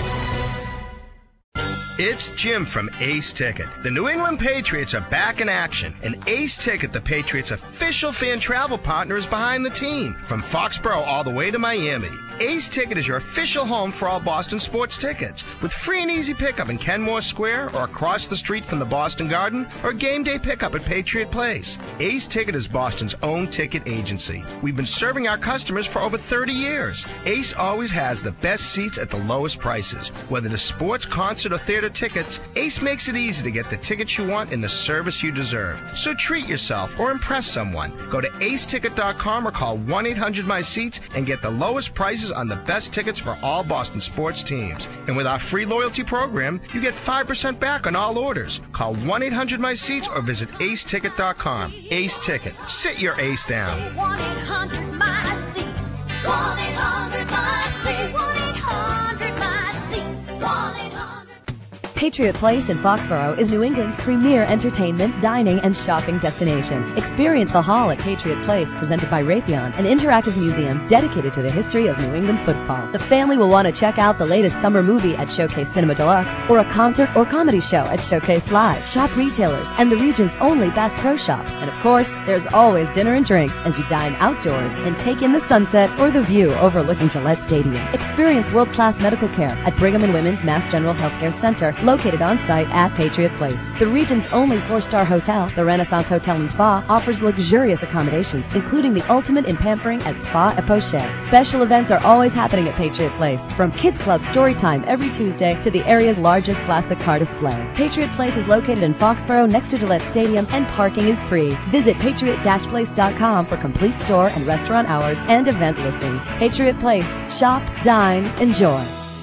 It's Jim from Ace Ticket. The New England Patriots are back in action, and Ace Ticket, the Patriots' official fan travel partner, is behind the team, from Foxborough all the way to Miami. Ace Ticket is your official home for all Boston sports tickets, with free and easy pickup in Kenmore Square or across the street from the Boston Garden, or game day pickup at Patriot Place. Ace Ticket is Boston's own ticket agency. We've been serving our customers for over 30 years. Ace always has the best seats at the lowest prices. Whether it's sports, concert, or theater tickets, Ace makes it easy to get the tickets you want and the service you deserve. So treat yourself or impress someone. Go to aceticket.com or call 1-800-MY-SEATS and get the lowest prices on the best tickets for all Boston sports teams. And with our free loyalty program, you get 5% back on all orders. Call 1-800-MY-SEATS or visit aceticket.com. Ace Ticket. Sit your ace down. 1-800-MY-SEATS. 1-800-MY-SEATS. 1-800-MY-SEATS. 1-800. Patriot Place in Foxborough is New England's premier entertainment, dining, and shopping destination. Experience the Hall at Patriot Place, presented by Raytheon, an interactive museum dedicated to the history of New England football. The family will want to check out the latest summer movie at Showcase Cinema Deluxe, or a concert or comedy show at Showcase Live. Shop retailers and the region's only Bass Pro Shops. And of course, there's always dinner and drinks as you dine outdoors and take in the sunset or the view overlooking Gillette Stadium. Experience world-class medical care at Brigham and Women's Mass General Healthcare Center, located on site at Patriot Place. The region's only 4-star hotel, the Renaissance Hotel and Spa, offers luxurious accommodations, including the ultimate in pampering at Spa et Poche. Special events are always happening at Patriot Place, from Kids Club story time every Tuesday to the area's largest classic car display. Patriot Place is located in Foxborough next to Gillette Stadium, and parking is free. Visit patriot-place.com for complete store and restaurant hours and event listings. Patriot Place. Shop, dine, enjoy.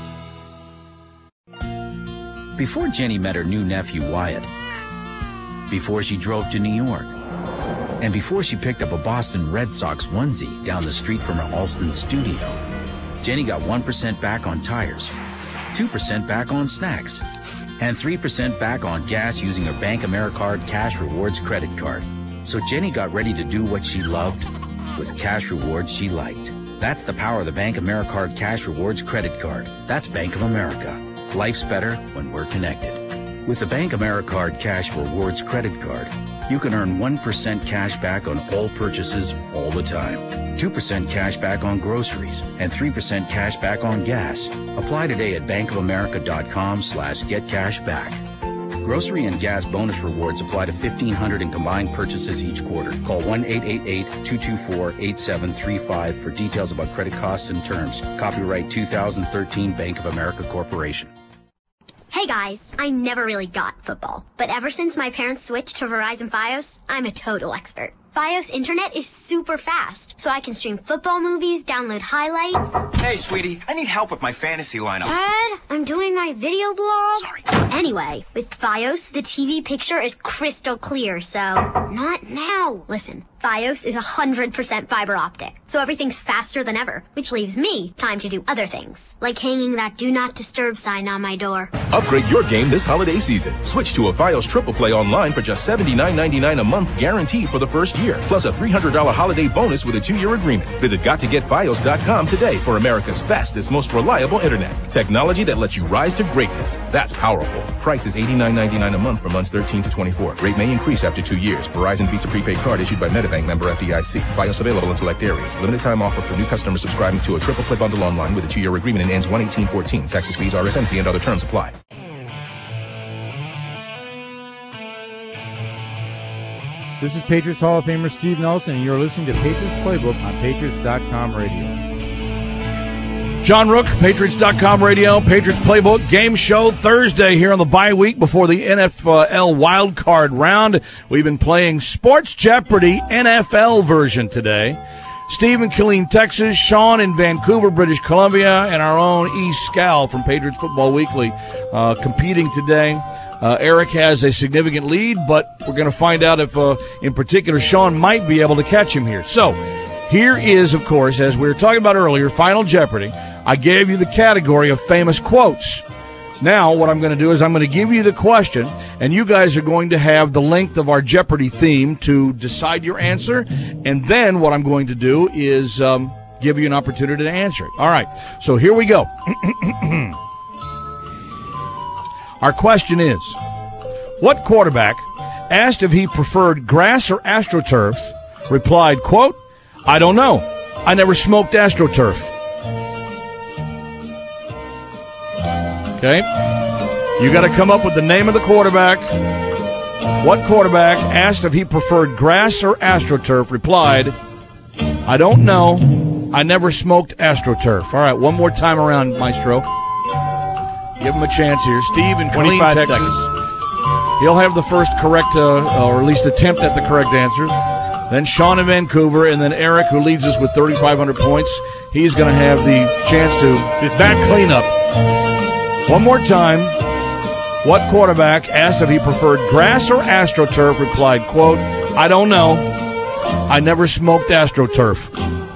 Before Jenny met her new nephew, Wyatt, before she drove to New York, and before she picked up a Boston Red Sox onesie down the street from her Alston studio, Jenny got 1% back on tires, 2% back on snacks, and 3% back on gas using her Bank AmeriCard Cash Rewards credit card. So Jenny got ready to do what she loved with cash rewards she liked. That's the power of the Bank AmeriCard Cash Rewards credit card. That's Bank of America. Life's better when we're connected. With the Bank AmeriCard Cash Rewards credit card, you can earn 1% cash back on all purchases all the time, 2% cash back on groceries, and 3% cash back on gas. Apply today at bankofamerica.com/getcashback. Grocery and gas bonus rewards apply to 1,500 in combined purchases each quarter. Call 1-888-224-8735 for details about credit costs and terms. Copyright 2013 Bank of America Corporation. Hey guys, I never really got football, but ever since my parents switched to Verizon Fios, I'm a total expert. Fios internet is super fast, so I can stream football movies, download highlights. Hey, sweetie, I need help with my fantasy lineup. Dad, I'm doing my video blog. Sorry. Anyway, with Fios, the TV picture is crystal clear, so not now. Listen, Fios is 100% fiber optic, so everything's faster than ever, which leaves me time to do other things, like hanging that do not disturb sign on my door. Upgrade your game this holiday season. Switch to a Fios Triple Play online for just $79.99 a month, guaranteed for the first year, plus a $300 holiday bonus with a 2-year agreement. Visit GotToGetFios.com today for America's fastest, most reliable internet. Technology that lets you rise to greatness. That's powerful. Price is $89.99 a month for months 13 to 24. Rate may increase after 2 years. Verizon Visa prepaid card issued by MetaBank, member FDIC. Fios available in select areas. Limited time offer for new customers subscribing to a Triple Play bundle online with a 2-year agreement and ends 1/18/14. Taxes, fees, RSN fee, and other terms apply. This is Patriots Hall of Famer Steve Nelson, and you're listening to Patriots Playbook on Patriots.com radio. John Rook, Patriots.com radio, Patriots Playbook game show Thursday here on the bye week before the NFL wild card round. We've been playing Sports Jeopardy NFL version today. Steve in Killeen, Texas, Sean in Vancouver, British Columbia, and our own E. Scal from Patriots Football Weekly competing today. Eric has a significant lead, but we're going to find out if, in particular, Sean might be able to catch him here. So, here is, of course, as we were talking about earlier, Final Jeopardy. I gave you the category of famous quotes. Now, what I'm going to do is I'm going to give you the question, and you guys are going to have the length of our Jeopardy theme to decide your answer, and then what I'm going to do is give you an opportunity to answer it. All right, so here we go. Our question is, what quarterback, asked if he preferred grass or AstroTurf, replied, quote, "I don't know. I never smoked AstroTurf." Okay? You got to come up with the name of the quarterback. What quarterback, asked if he preferred grass or AstroTurf, replied, "I don't know. I never smoked AstroTurf." All right, one more time around, Maestro. Give him a chance here. Steve in Killeen, Texas. Seconds. He'll have the first correct, or at least attempt at the correct answer. Then Sean in Vancouver, and then Eric, who leads us with 3,500 points. He's going to have the chance to back clean up. One more time. What quarterback, asked if he preferred grass or AstroTurf, replied, quote, "I don't know. I never smoked AstroTurf."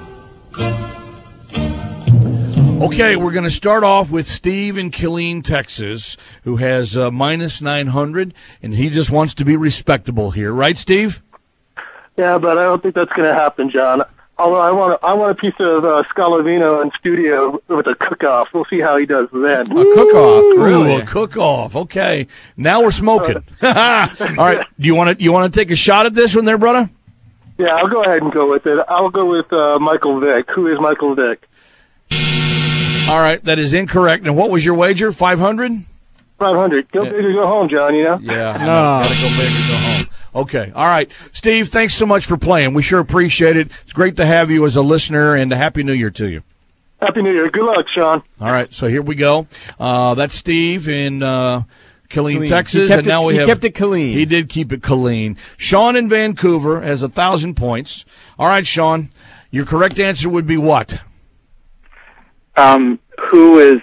Okay, we're going to start off with Steve in Killeen, Texas, who has minus 900, and he just wants to be respectable here. Right, Steve? Yeah, but I don't think that's going to happen, John. Although I want a piece of Scalavino in studio with a cook-off. We'll see how he does then. A cook-off, really? Ooh, a cook-off. Okay, now we're smoking. All right, do you want to take a shot at this one, there, brother? Yeah, I'll go ahead and go with it. I'll go with Michael Vick. Who is Michael Vick? All right, that is incorrect. And what was your wager? 500? 500. Go big or go home, John. You know? Yeah, no. Gotta go big or go home. Okay, all right. Steve, thanks so much for playing. We sure appreciate it. It's great to have you as a listener, and a Happy New Year to you. Happy New Year. Good luck, Sean. All right, so here we go. That's Steve in Killeen, Texas. And now he kept it Killeen. He did keep it Killeen. Sean in Vancouver has 1,000 points. All right, Sean, your correct answer would be what? Who is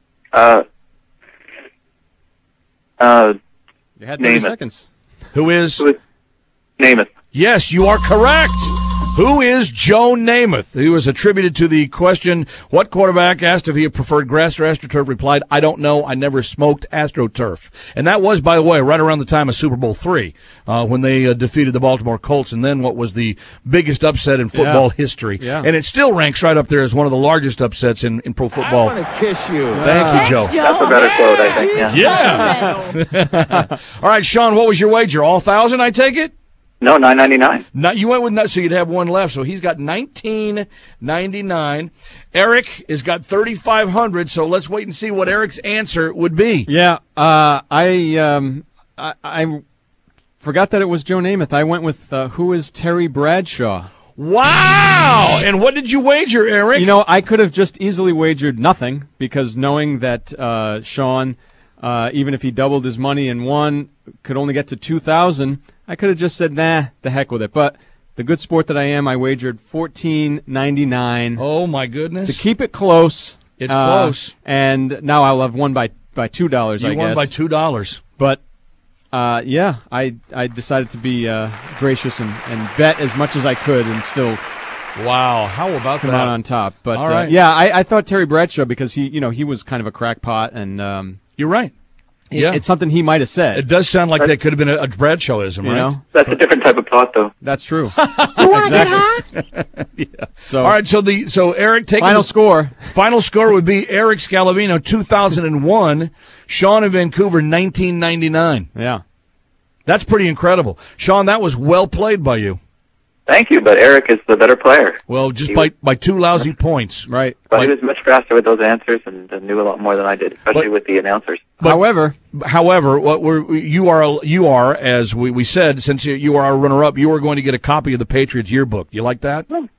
you had 30 seconds. Who is Namath? Yes, you are correct. Who is Joe Namath? He was attributed to the question, what quarterback, asked if he preferred grass or AstroTurf, replied, "I don't know. I never smoked AstroTurf." And that was, by the way, right around the time of Super Bowl III, when they defeated the Baltimore Colts, and then what was the biggest upset in football history. Yeah. And it still ranks right up there as one of the largest upsets in pro football. I want to kiss you. Thank you, Joe. That's a better quote, I think. Yeah. All right, Sean, what was your wager? All 1,000, I take it? No, $9.99. You went with so you'd have one left. So he's got $19.99. Eric has got 3,500. So let's wait and see what Eric's answer would be. Yeah, I forgot that it was Joe Namath. I went with who is Terry Bradshaw. Wow! And what did you wager, Eric? You know, I could have just easily wagered nothing because knowing that Sean, even if he doubled his money and won, could only get to 2,000. I could have just said, nah, the heck with it. But the good sport that I am, I wagered $14.99. Oh, my goodness. To keep it close. It's close. And now I'll have won by $2, I guess. You won by $2. But, yeah, I decided to be gracious and bet as much as I could and still Wow, how about come that? out on top. But, all right. yeah, I thought Terry Bradshaw because he was kind of a crackpot. And you're right. Yeah. It's something he might have said. It does sound like that could have been a Bradshawism, right? Know? That's a different type of thought, though. That's true. Exactly. Yeah. So, all right. So Eric, take final score. Final score would be Eric Scalavino 2001, Sean in Vancouver 1999. Yeah, that's pretty incredible, Sean. That was well played by you. Thank you, but Eric is the better player. Well, just by 2 lousy points, right? But he was much faster with those answers and knew a lot more than I did, especially with the announcers. However, what you are, as we said, since you are our runner-up, you are going to get a copy of the Patriots yearbook. You like that?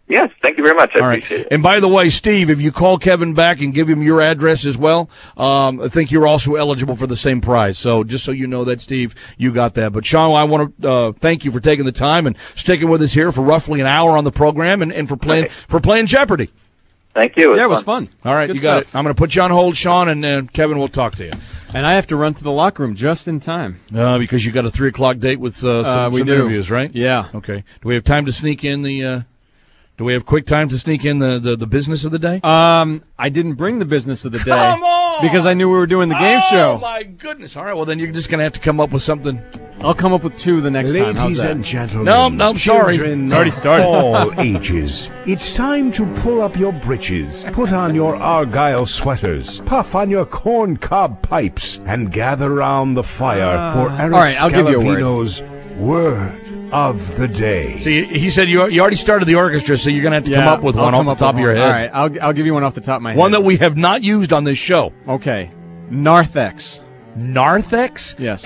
Yes, thank you very much. I All right. appreciate it. And by the way, Steve, if you call Kevin back and give him your address as well, I think you're also eligible for the same prize. So just so you know that, Steve, you got that. But Sean, I want to thank you for taking the time and sticking with us here for roughly an hour on the program and for playing Jeopardy. Thank you. It was fun. All right, Good you got stuff. it. I'm going to put you on hold, Sean, and Kevin will talk to you. And I have to run to the locker room just in time. Because you got a 3 o'clock date with some we do. interviews, right? Yeah. Okay. Do we have time to sneak in the? Do we have quick time to sneak in the business of the day? I didn't bring the business of the day. Come on! Because I knew we were doing the game show. Oh my goodness! All right, well then you're just going to have to come up with something. I'll come up with 2 the next time. How's Ladies that? and gentlemen, No, sorry. children It's already started. of all ages, it's time to pull up your breeches, put on your Argyle sweaters, puff on your corn cob pipes, and gather round the fire for Eric all right, I'll give you a word. Scalavino's word of the day. See, he said you already started the orchestra, so you're going to have to come up with I'll one come off the up top with of your one. head. All right, I'll give you one off the top of my head. One that we have not used on this show. Okay. Narthex. Narthex? Yes.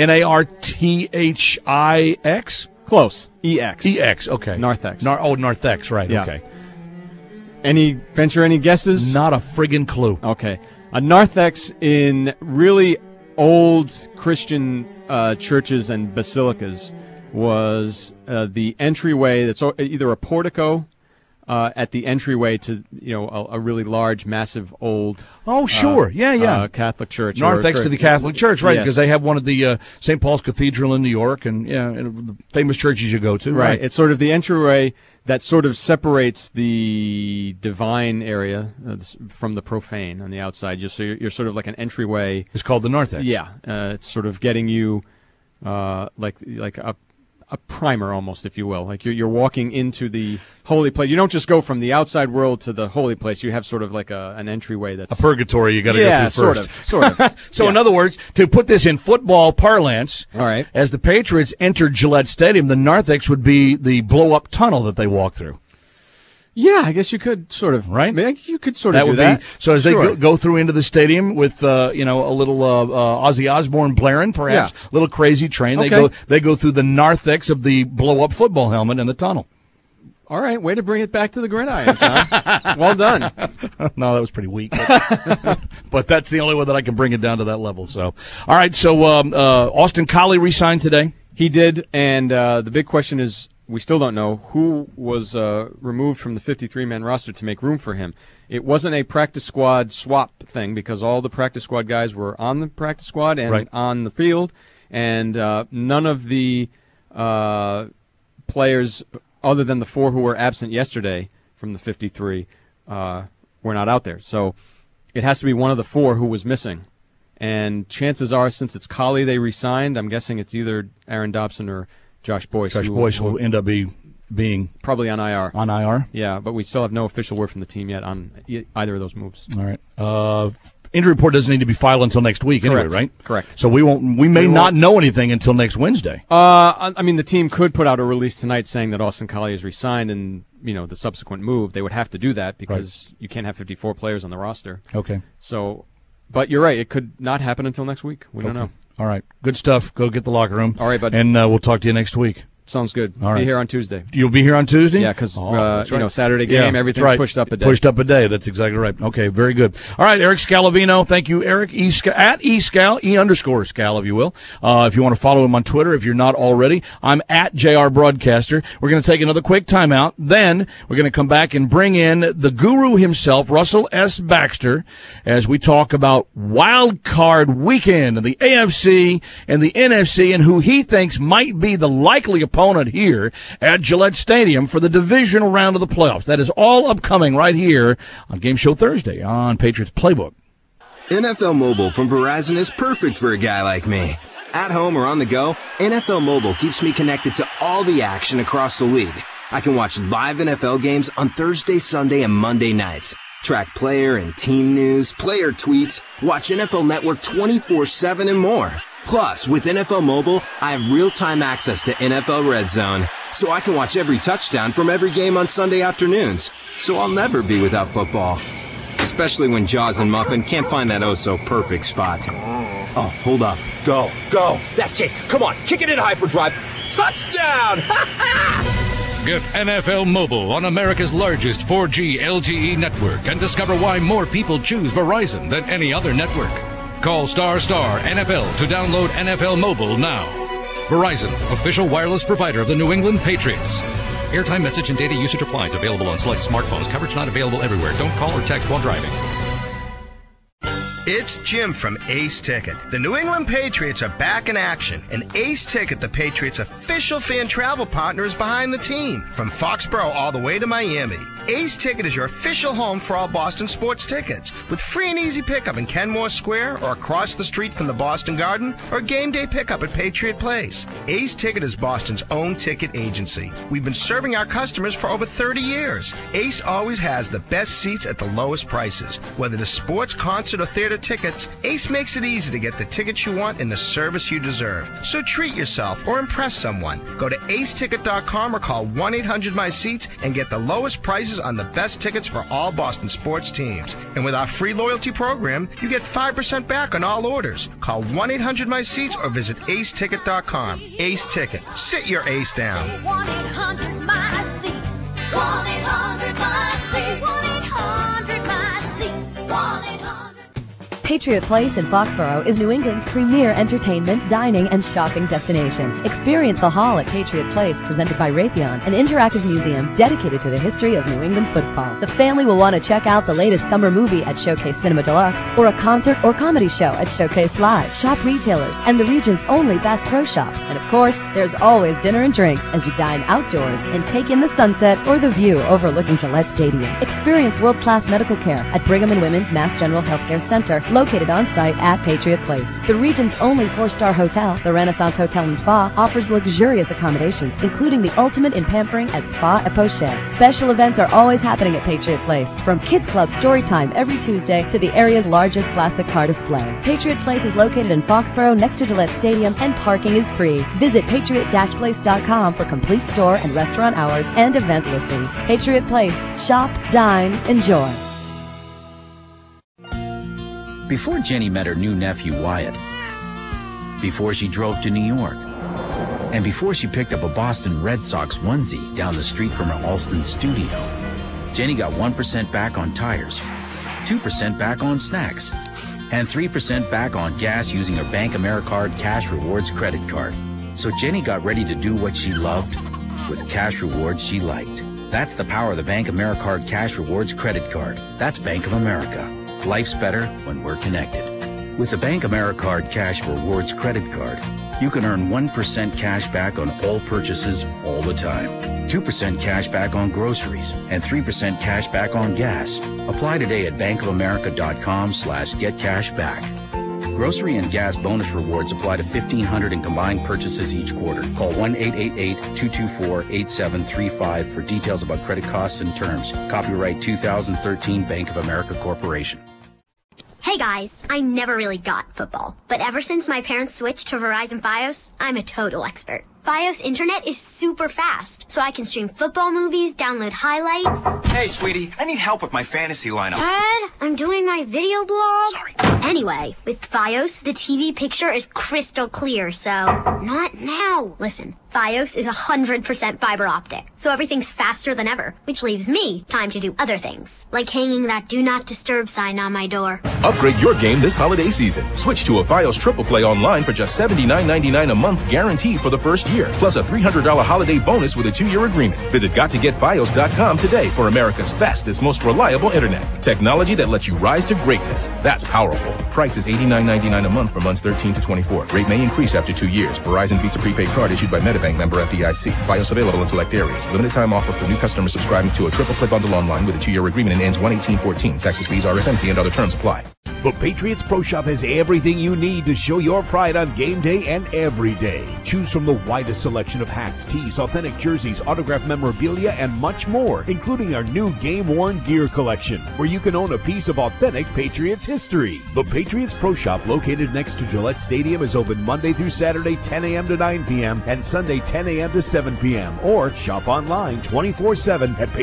Narthix? Close. EX. EX, okay. Narthex. Narthex, right, Yeah. okay. Any guesses? Not a friggin' clue. Okay. A narthex in really old Christian churches and basilicas was the entryway. That's either a portico at the entryway to a really large, massive, old. Oh, sure, yeah. Catholic church. Narthex to the Catholic Church, right? Yes. Because they have one of the St. Paul's Cathedral in New York, and the famous churches you go to. Right. It's sort of the entryway that sort of separates the divine area from the profane on the outside. Just so you're sort of like an entryway. It's called the narthex. Yeah, it's sort of getting you like a primer almost, if you will. Like you're walking into the holy place. You don't just go from the outside world to the holy place. You have sort of like an entryway that's a purgatory you got to go through first. Sort of. So in other words, to put this in football parlance, all right, as the Patriots entered Gillette Stadium, the narthex would be the blow-up tunnel that they walk through. Yeah, I guess you could sort of, right? You could sort of do would that. Be, so as Sure. they go through into the stadium with a little Ozzy Osbourne blaring, perhaps a little crazy train. Okay. They go through the narthex of the blow-up football helmet in the tunnel. All right, way to bring it back to the gridiron, John. Well done. No, that was pretty weak. But that's the only way that I can bring it down to that level. So, all right. So Austin Collie re-signed today. He did, and the big question is, we still don't know who was removed from the 53-man roster to make room for him. It wasn't a practice squad swap thing because all the practice squad guys were on the practice squad and on the field, and none of the players other than the 4 who were absent yesterday from the 53 were not out there. So it has to be one of the 4 who was missing. And chances are, since it's Collie they re-signed, I'm guessing it's either Aaron Dobson or Josh Boyce. Josh Boyce will end up being probably on IR. On IR? Yeah, but we still have no official word from the team yet on either of those moves. All right. Injury report doesn't need to be filed until next week anyway, right? Correct. So we may not know anything until next Wednesday. I mean, the team could put out a release tonight saying that Austin Collie has resigned and, the subsequent move. They would have to do that because you can't have 54 players on the roster. Okay. So, but you're right. It could not happen until next week. We don't know. All right. Good stuff. Go get the locker room. All right, bud. And we'll talk to you next week. Sounds good. All right. Be here on Tuesday. You'll be here on Tuesday? Yeah, because, Saturday game, everything's pushed up a day. Pushed up a day. That's exactly right. Okay, very good. All right, Eric Scalavino. Thank you, Eric. At eScal, E_Scal, if you will. If you want to follow him on Twitter, if you're not already, I'm at JR Broadcaster. We're going to take another quick timeout. Then we're going to come back and bring in the guru himself, Russell S. Baxter, as we talk about Wild Card Weekend and the AFC and the NFC and who he thinks might be the likely opponent here at Gillette Stadium for the divisional round of the playoffs. That is all upcoming right here on Game Show Thursday on Patriots Playbook. NFL Mobile from Verizon is perfect for a guy like me. At home or on the go, NFL Mobile keeps me connected to all the action across the league. I can watch live NFL games on Thursday, Sunday, and Monday nights. Track player and team news, player tweets, watch NFL Network 24/7 and more. Plus, with NFL Mobile, I have real-time access to NFL Red Zone, so I can watch every touchdown from every game on Sunday afternoons. So I'll never be without football. Especially when Jaws and Muffin can't find that oh-so-perfect spot. Oh, hold up. Go. That's it. Come on, kick it in hyperdrive. Touchdown! Ha ha! Get NFL Mobile on America's largest 4G LTE network and discover why more people choose Verizon than any other network. Call ** NFL to download NFL Mobile now. Verizon, official wireless provider of the New England Patriots. Airtime, message, and data usage applies. Available on select smartphones. Coverage not available everywhere. Don't call or text while driving. It's Jim from Ace Ticket. The New England Patriots are back in action, and Ace Ticket, the Patriots' official fan travel partner, is behind the team from Foxborough all the way to Miami. Ace Ticket is your official home for all Boston sports tickets, with free and easy pickup in Kenmore Square or across the street from the Boston Garden, or game day pickup at Patriot Place. Ace Ticket is Boston's own ticket agency. We've been serving our customers for over 30 years. Ace always has the best seats at the lowest prices. Whether it's sports, concert, or theater tickets, Ace makes it easy to get the tickets you want and the service you deserve. So treat yourself or impress someone. Go to aceticket.com or call 1-800-MY-SEATS and get the lowest prices on the best tickets for all Boston sports teams. And with our free loyalty program, you get 5% back on all orders. Call 1-800-MY-SEATS or visit aceticket.com. Ace Ticket. Sit your ace down. 1-800-MY-SEATS. 1-800-MY-SEATS. 1-800-MY-SEATS. 1-800. Patriot Place in Foxborough is New England's premier entertainment, dining, and shopping destination. Experience the Hall at Patriot Place, presented by Raytheon, an interactive museum dedicated to the history of New England football. The family will want to check out the latest summer movie at Showcase Cinema Deluxe, or a concert or comedy show at Showcase Live. Shop retailers and the region's only Bass Pro Shops. And of course, there's always dinner and drinks as you dine outdoors and take in the sunset or the view overlooking Gillette Stadium. Experience world-class medical care at Brigham and Women's Mass General Healthcare Center, located on site at Patriot Place. The region's only 4-star hotel, the Renaissance Hotel and Spa, offers luxurious accommodations, including the ultimate in pampering at Spa et Poche. Special events are always happening at Patriot Place, from Kids Club Story Time every Tuesday to the area's largest classic car display. Patriot Place is located in Foxborough next to Gillette Stadium, and parking is free. Visit patriot-place.com for complete store and restaurant hours and event listings. Patriot Place. Shop, dine, enjoy. Before Jenny met her new nephew Wyatt, before she drove to New York, and before she picked up a Boston Red Sox onesie down the street from her Alston studio, Jenny got 1% back on tires, 2% back on snacks, and 3% back on gas using her Bank AmeriCard Cash Rewards credit card. So Jenny got ready to do what she loved with cash rewards she liked. That's the power of the Bank AmeriCard Cash Rewards credit card. That's Bank of America. Life's better when we're connected. With the Bank AmeriCard Cash Rewards credit card, you can earn 1% cash back on all purchases all the time, 2% cash back on groceries, and 3% cash back on gas. Apply today at bankofamerica.com/getcashback. Grocery and gas bonus rewards apply to 1,500 in combined purchases each quarter. Call 1-888-224-8735 for details about credit costs and terms. Copyright 2013 Bank of America Corporation. Hey guys, I never really got football, but ever since my parents switched to Verizon Fios, I'm a total expert. Fios internet is super fast, so I can stream football movies, download highlights. Hey, sweetie, I need help with my fantasy lineup. Dad, I'm doing my video blog. Sorry. Anyway, with Fios, the TV picture is crystal clear, so not now. Listen, Fios is 100% fiber optic, so everything's faster than ever, which leaves me time to do other things, like hanging that do not disturb sign on my door. Upgrade your game this holiday season. Switch to a Fios Triple Play online for just $79.99 a month, guaranteed for the first year, plus a $300 holiday bonus with a 2-year agreement. Visit GotToGetFios.com today for America's fastest, most reliable internet. Technology that lets you rise to greatness. That's powerful. Price is $89.99 a month for months 13 to 24. Rate may increase after 2 years. Verizon Visa prepaid card issued by Metabank, member FDIC. Fios available in select areas. Limited time offer for new customers subscribing to a Triple Play bundle online with a 2-year agreement and ends 1/18/14. Taxes, fees, RSN fee, and other terms apply. The Patriots Pro Shop has everything you need to show your pride on game day and every day. Choose from the widest selection of hats, tees, authentic jerseys, autographed memorabilia, and much more, including our new game-worn gear collection, where you can own a piece of authentic Patriots history. The Patriots Pro Shop, located next to Gillette Stadium, is open Monday through Saturday 10 a.m. to 9 p.m. and Sunday 10 a.m. to 7 p.m. Or shop online 24/7 at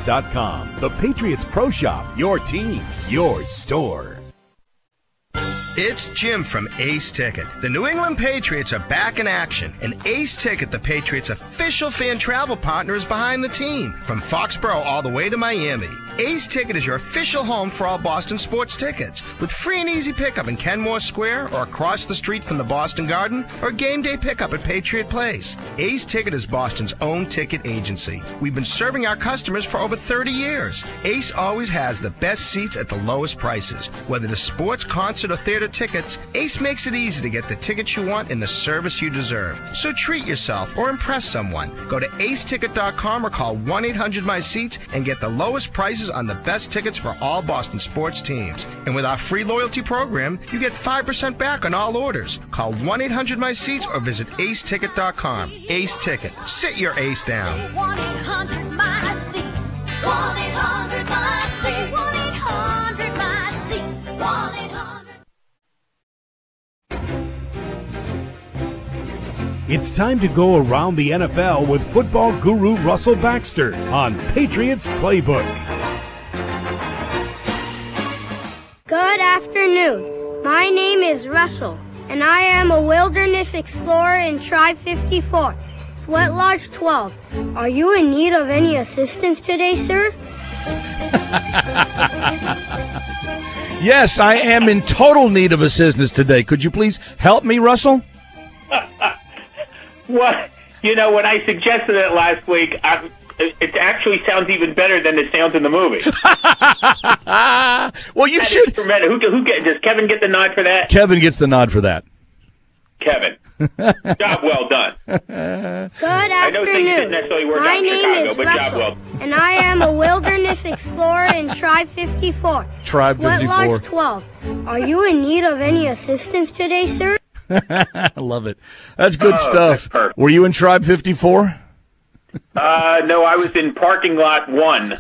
PatriotsProShop.com. The Patriots Pro Shop, your team, your store. It's Jim from Ace Ticket. The New England Patriots are back in action, and Ace Ticket, the Patriots' official fan travel partner, is behind the team from Foxborough all the way to Miami. Ace Ticket is your official home for all Boston sports tickets, with free and easy pickup in Kenmore Square or across the street from the Boston Garden, or game day pickup at Patriot Place. Ace Ticket is Boston's own ticket agency. We've been serving our customers for over 30 years. Ace always has the best seats at the lowest prices. Whether it's sports, concert, or theater tickets, Ace makes it easy to get the tickets you want and the service you deserve. So treat yourself or impress someone. Go to aceticket.com or call 1-800-MY-SEATS and get the lowest prices on the best tickets for all Boston sports teams. And with our free loyalty program, you get 5% back on all orders. Call 1-800-MY-SEATS or visit aceticket.com. Ace Ticket. Sit your ace down. 1-800-MY-SEATS. 1-800-MY-SEATS. 1-800-MY-SEATS. 1-800. It's time to go around the NFL with football guru Russell Baxter on Patriots Playbook. Good afternoon. My name is Russell, and I am a wilderness explorer in Tribe 54, Sweat Lodge 12. Are you in need of any assistance today, sir? Yes, I am in total need of assistance today. Could you please help me, Russell? What? You know, when I suggested it last week, it actually sounds even better than it sounds in the movie. Well, you should. Does Kevin get the nod for that? Kevin gets the nod for that. Kevin. Job well done. Good I know things didn't afternoon. necessarily work My out in name Chicago, is but job Russell, well. and I am a wilderness explorer in Tribe 54, Tribe Sweat 54. Lodge 12. Are you in need of any assistance today, sir? I love it. That's good stuff. That's perfect. Were you in Tribe 54? No, I was in parking lot 1.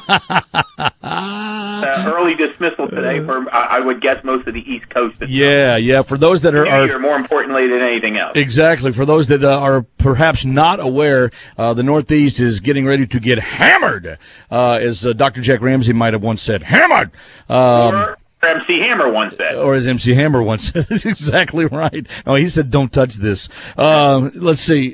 Early dismissal today for, I would guess, most of the East Coast. Yeah. For those that are more importantly than anything else. Exactly. For those that are perhaps not aware, the Northeast is getting ready to get hammered, as Dr. Jack Ramsey might have once said, hammered. Or MC Hammer once said. Or as MC Hammer once said. That's exactly right. Oh, he said, don't touch this. Let's see.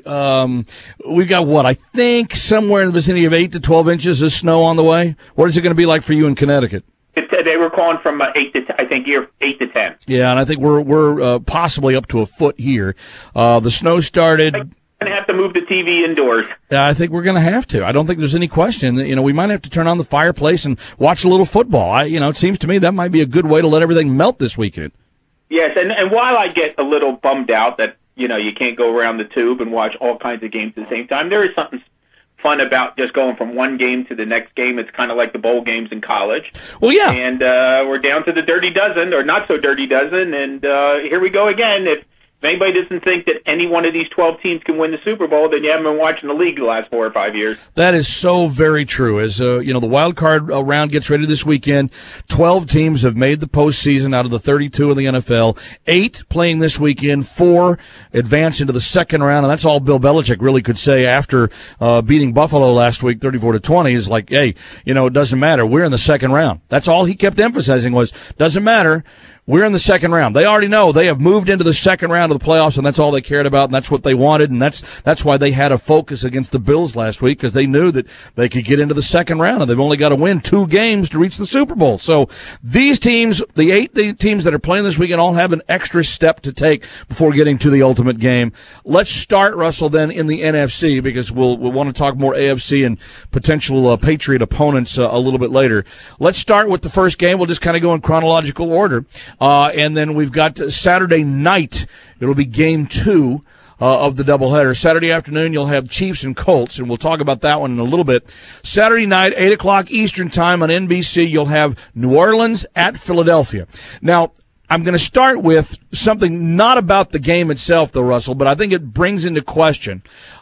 We've got what? I think somewhere in the vicinity of 8 to 12 inches of snow on the way. What is it going to be like for you in Connecticut? They were calling from 8 to 10, I think 8 to 10. Yeah, and I think we're possibly up to a foot here. The snow started. Going to have to move the TV indoors. I think we're going to have to. I don't think there's any question. You know, we might have to turn on the fireplace and watch a little football. It seems to me that might be a good way to let everything melt this weekend. Yes, and while I get a little bummed out that, you can't go around the tube and watch all kinds of games at the same time, there is something fun about just going from one game to the next game. It's kind of like the bowl games in college. Well, yeah. And we're down to the dirty dozen, or not so dirty dozen, and here we go again. If anybody doesn't think that any one of these 12 teams can win the Super Bowl, then you haven't been watching the league the last 4 or 5 years. That is so very true. As the wild card round gets ready this weekend, 12 teams have made the postseason out of the 32 of the NFL. 8 playing this weekend, 4 advance into the second round, and that's all Bill Belichick really could say after beating Buffalo last week 34-20 is like, hey, it doesn't matter. We're in the second round. That's all he kept emphasizing was, doesn't matter. We're in the second round. They already know they have moved into the second round of the playoffs, and that's all they cared about, and that's what they wanted, and that's why they had a focus against the Bills last week, because they knew that they could get into the second round, and they've only got to win 2 games to reach the Super Bowl. So these teams, the 8 teams that are playing this weekend, all have an extra step to take before getting to the ultimate game. Let's start, Russell, then in the NFC, because we'll want to talk more AFC and potential Patriot opponents a little bit later. Let's start with the first game. We'll just kind of go in chronological order. And then we've got Saturday night. It'll be game 2 of the doubleheader. Saturday afternoon, you'll have Chiefs and Colts, and we'll talk about that one in a little bit. Saturday night, 8 o'clock Eastern time on NBC, you'll have New Orleans at Philadelphia. Now, I'm going to start with something not about the game itself, though, Russell, but I think it brings into question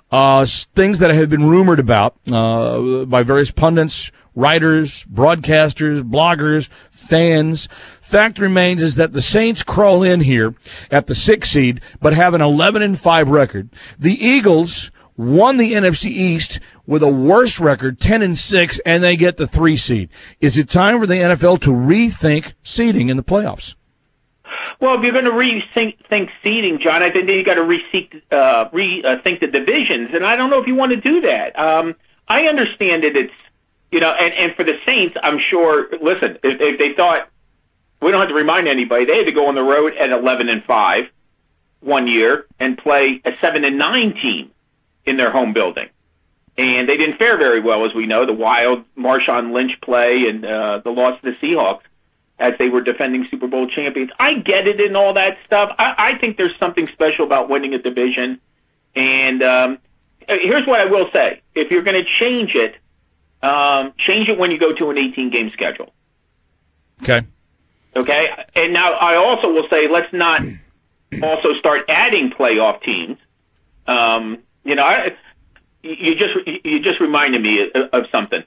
things that have been rumored about by various pundits, writers, broadcasters, bloggers, fans. Fact remains is that the Saints crawl in here at the 6th seed, but have an 11-5 record. The Eagles won the NFC East with a worse record, 10-6, and they get the 3 seed. Is it time for the NFL to rethink seeding in the playoffs? Well, if you're going to rethink seeding, John, I think you got to rethink the divisions, and I don't know if you want to do that. I understand that it's, and for the Saints, I'm sure. Listen, if they thought, we don't have to remind anybody, they had to go on the road at 11-5 one year and play a 7-9 team in their home building, and they didn't fare very well, as we know. The wild Marshawn Lynch play and the loss to the Seahawks as they were defending Super Bowl champions. I get it and all that stuff. I think there's something special about winning a division. And here's what I will say. If you're going to change it when you go to an 18-game schedule. Okay. And now I also will say, let's not also start adding playoff teams. You just reminded me of something.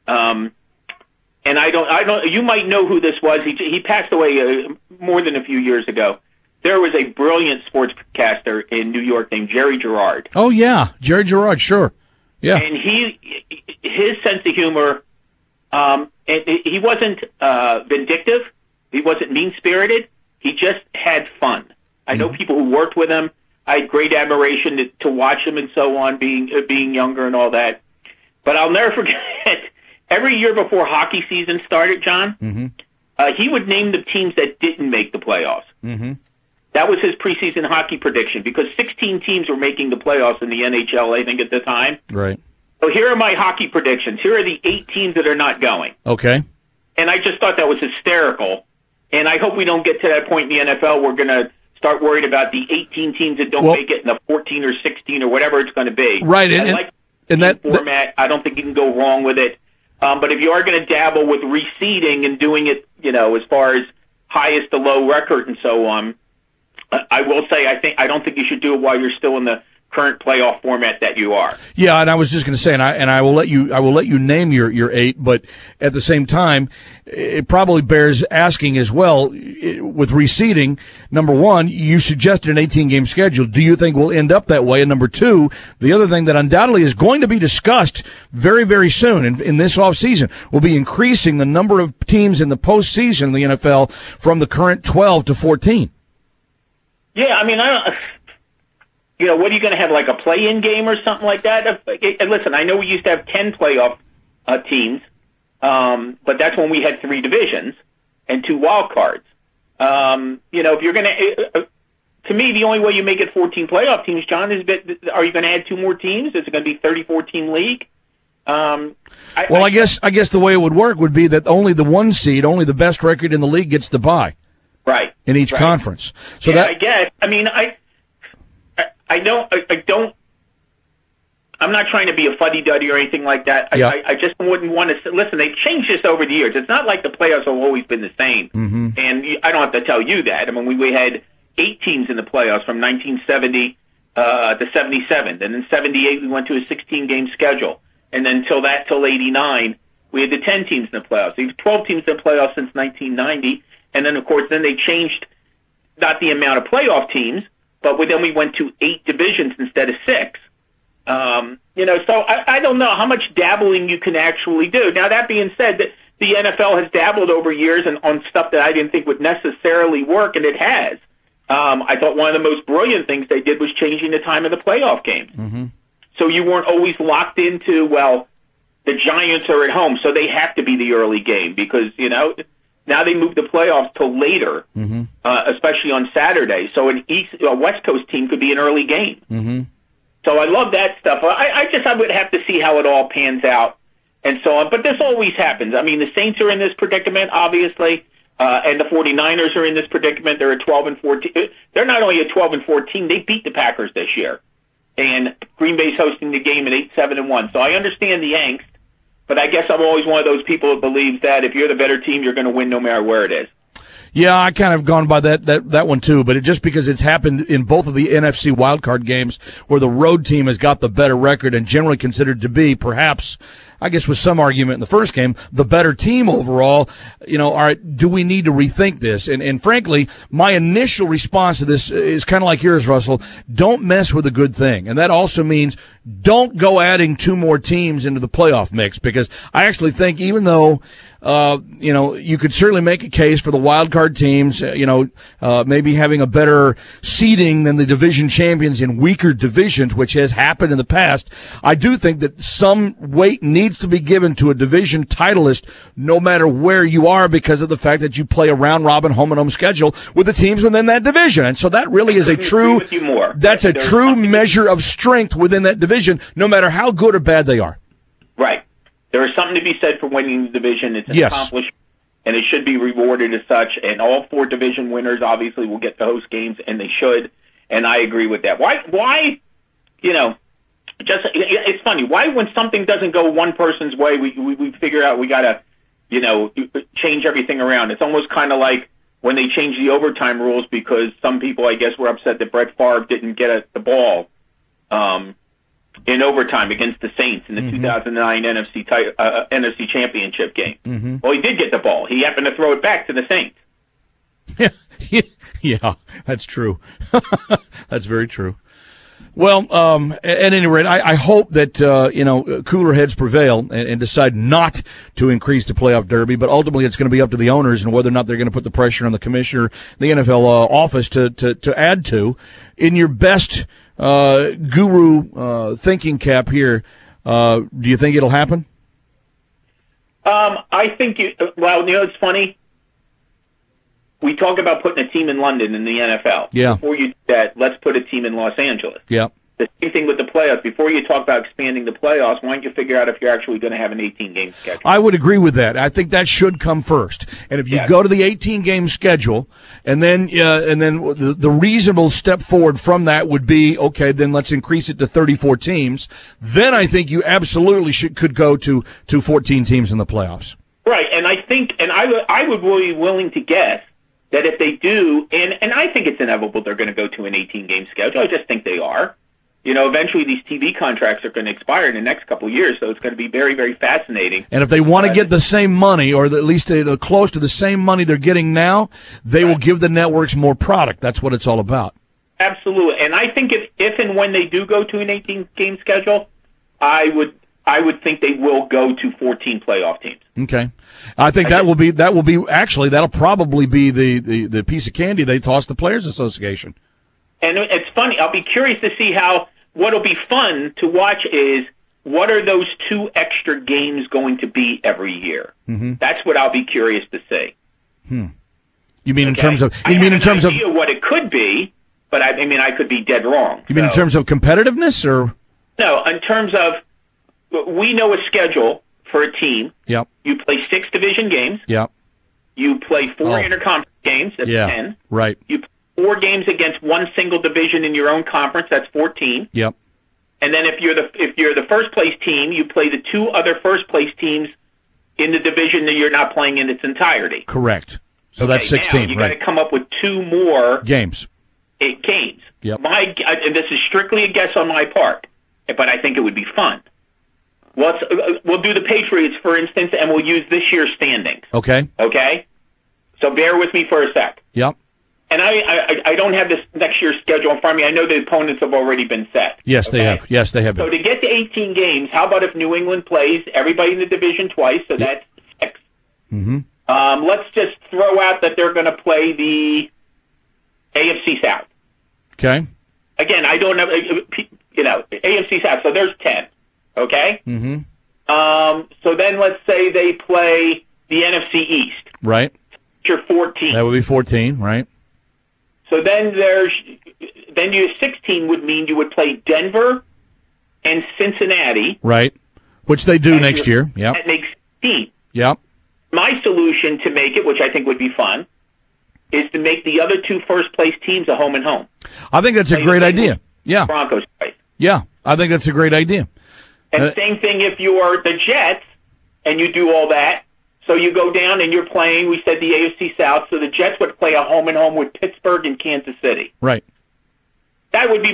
And I don't. You might know who this was. He passed away more than a few years ago. There was a brilliant sportscaster in New York named Jerry Gerard. Oh yeah, Jerry Gerard, sure. Yeah. And his sense of humor, he wasn't vindictive. He wasn't mean-spirited. He just had fun. I know people who worked with him. I had great admiration to watch him and so on, being younger and all that. But I'll never forget. Every year before hockey season started, John, he would name the teams that didn't make the playoffs. Mm-hmm. That was his preseason hockey prediction, because 16 teams were making the playoffs in the NHL, I think, at the time. Right. So here are my hockey predictions. Here are the 8 teams that are not going. Okay. And I just thought that was hysterical. And I hope we don't get to that point in the NFL. We're going to start worried about the 18 teams that don't make it in the 14 or 16 or whatever it's going to be. Right. I like that format. I don't think you can go wrong with it. But if you are going to dabble with reseeding and doing it, as far as highest to low record and so on, I will say I don't think you should do it while you're still in the current playoff format that you are. Yeah, and I was just going to say, and I will let you name your 8, but at the same time, it probably bears asking as well with reseeding. Number one, you suggested an 18-game schedule. Do you think we'll end up that way? And number two, the other thing that undoubtedly is going to be discussed very, very soon in this offseason will be increasing the number of teams in the postseason in the NFL from the current 12 to 14. Yeah, I mean, what are you going to have, like a play-in game or something like that? And listen, I know we used to have 10 playoff teams, but that's when we had 3 divisions and 2 wild cards. If you're going to me, the only way you make it 14 playoff teams, John, is are you going to add 2 more teams? Is it going to be 30-14 league? I guess the way it would work would be that only the 1 seed, only the best record in the league gets the bye. Right. In each conference. So I guess. I mean, I'm not trying to be a fuddy-duddy or anything like that. I just wouldn't want to. Listen, they've changed this over the years. It's not like the playoffs have always been the same. Mm-hmm. And I don't have to tell you that. I mean, we had 8 teams in the playoffs from 1970 to 77. And in 78, we went to a 16-game schedule. And then till 89, we had the 10 teams in the playoffs. We've 12 teams in the playoffs since 1990. And then, of course, they changed not the amount of playoff teams, but then we went to 8 divisions instead of 6. So I don't know how much dabbling you can actually do. Now, that being said, the NFL has dabbled over years on stuff that I didn't think would necessarily work, and it has. I thought one of the most brilliant things they did was changing the time of the playoff games. Mm-hmm. So you weren't always locked into, the Giants are at home, so they have to be the early game because, now they move the playoffs till later, mm-hmm. Especially on Saturday. So a West Coast team could be an early game. Mm-hmm. So I love that stuff. I would have to see how it all pans out and so on. But this always happens. I mean, the Saints are in this predicament, obviously, and the 49ers are in this predicament. They're at 12-14. They're not only at 12-14, they beat the Packers this year. And Green Bay's hosting the game at 8-7-1. So I understand the angst. But I guess I'm always one of those people that believes that if you're the better team, you're going to win no matter where it is. Yeah, I kind of gone by that one too, but just because it's happened in both of the NFC wildcard games where the road team has got the better record and generally considered to be, perhaps, I guess with some argument in the first game, the better team overall, all right, do we need to rethink this? And frankly, my initial response to this is kind of like yours, Russell. Don't mess with a good thing. And that also means don't go adding 2 more teams into the playoff mix, because I actually think even though, you could certainly make a case for the wild card card teams, maybe having a better seeding than the division champions in weaker divisions, which has happened in the past. I do think that some weight needs to be given to a division titleist, no matter where you are, because of the fact that you play a round-robin home-and-home schedule with the teams within that division. And so that really is a true measure of strength within that division, no matter how good or bad they are. Right. There is something to be said for winning the division. It's an accomplishment, and it should be rewarded as such. And all 4 division winners obviously will get to host games, and they should. And I agree with that. Why? It's funny. Why, when something doesn't go one person's way, we figure out we got to, change everything around. It's almost kind of like when they changed the overtime rules because some people, I guess, were upset that Brett Favre didn't get the ball in overtime against the Saints in the 2009 NFC Championship game. Mm-hmm. Well, he did get the ball. He happened to throw it back to the Saints. Yeah, that's true. That's very true. Well, at any rate, I hope that, cooler heads prevail and decide not to increase the playoff derby, but ultimately it's going to be up to the owners and whether or not they're going to put the pressure on the commissioner, the NFL office to add to. In your best guru thinking cap here, do you think it'll happen? I think it's funny. We talk about putting a team in London in the NFL. Yeah. Before you do that, let's put a team in Los Angeles. Yeah. The same thing with the playoffs. Before you talk about expanding the playoffs, why don't you figure out if you're actually going to have an 18-game schedule? I would agree with that. I think that should come first. And if you go to the 18-game schedule, and then the reasonable step forward from that would be, okay, then let's increase it to 34 teams. Then I think you absolutely could go to 14 teams in the playoffs. Right, and I think, and I would be willing to guess that if they do, and I think it's inevitable they're going to go to an 18-game schedule. I just think they are. Eventually these TV contracts are going to expire in the next couple of years, so it's going to be very, very fascinating. And if they want to get the same money, or at least close to the same money they're getting now, they will give the networks more product. That's what it's all about. Absolutely. And I think if and when they do go to an 18-game schedule, I would think they will go to 14 playoff teams. Okay. I think that'll probably be the piece of candy they toss the Players Association. And it's funny. I'll be curious to see what'll be fun to watch is what are those 2 extra games going to be every year? Mm-hmm. That's what I'll be curious to see. You mean in terms of what it could be, but I could be dead wrong. You mean in terms of competitiveness, or no? In terms of, we know a schedule for a team. Yep. You play 6 division games. Yep. You play 4 interconference games. That's 10. Right. You play 4 games against one single division in your own conference. That's 14. Yep. And then if you're the first place team, you play the 2 other first place teams in the division that you're not playing in its entirety. Correct. So that's 16. Now you got to come up with 2 more games. 8 games. Yep. And this is strictly a guess on my part, but I think it would be fun. We'll do the Patriots, for instance, and we'll use this year's standings. Okay. Okay? So bear with me for a sec. Yep. And I don't have this next year's schedule in front of me. I know the opponents have already been set. Yes, they have. Yes, they have been. So to get to 18 games, how about if New England plays everybody in the division twice, so that's 6. Mm-hmm. Let's just throw out that they're going to play the AFC South. Okay. Again, I don't know, AFC South, so there's 10. Okay? Mm-hmm. So then let's say they play the NFC East. Right. You're 14. That would be 14, right? So then you 16 would mean you would play Denver and Cincinnati. Right. Which they do next year. Yep. That makes 16. Yep. My solution to make it, which I think would be fun, is to make the other 2 first place teams a home and home. I think that's a great idea. Yeah. Broncos twice. Yeah. I think that's a great idea. And same thing if you are the Jets and you do all that. So you go down and you're playing, we said the AFC South, so the Jets would play a home and home with Pittsburgh and Kansas City. Right. That would be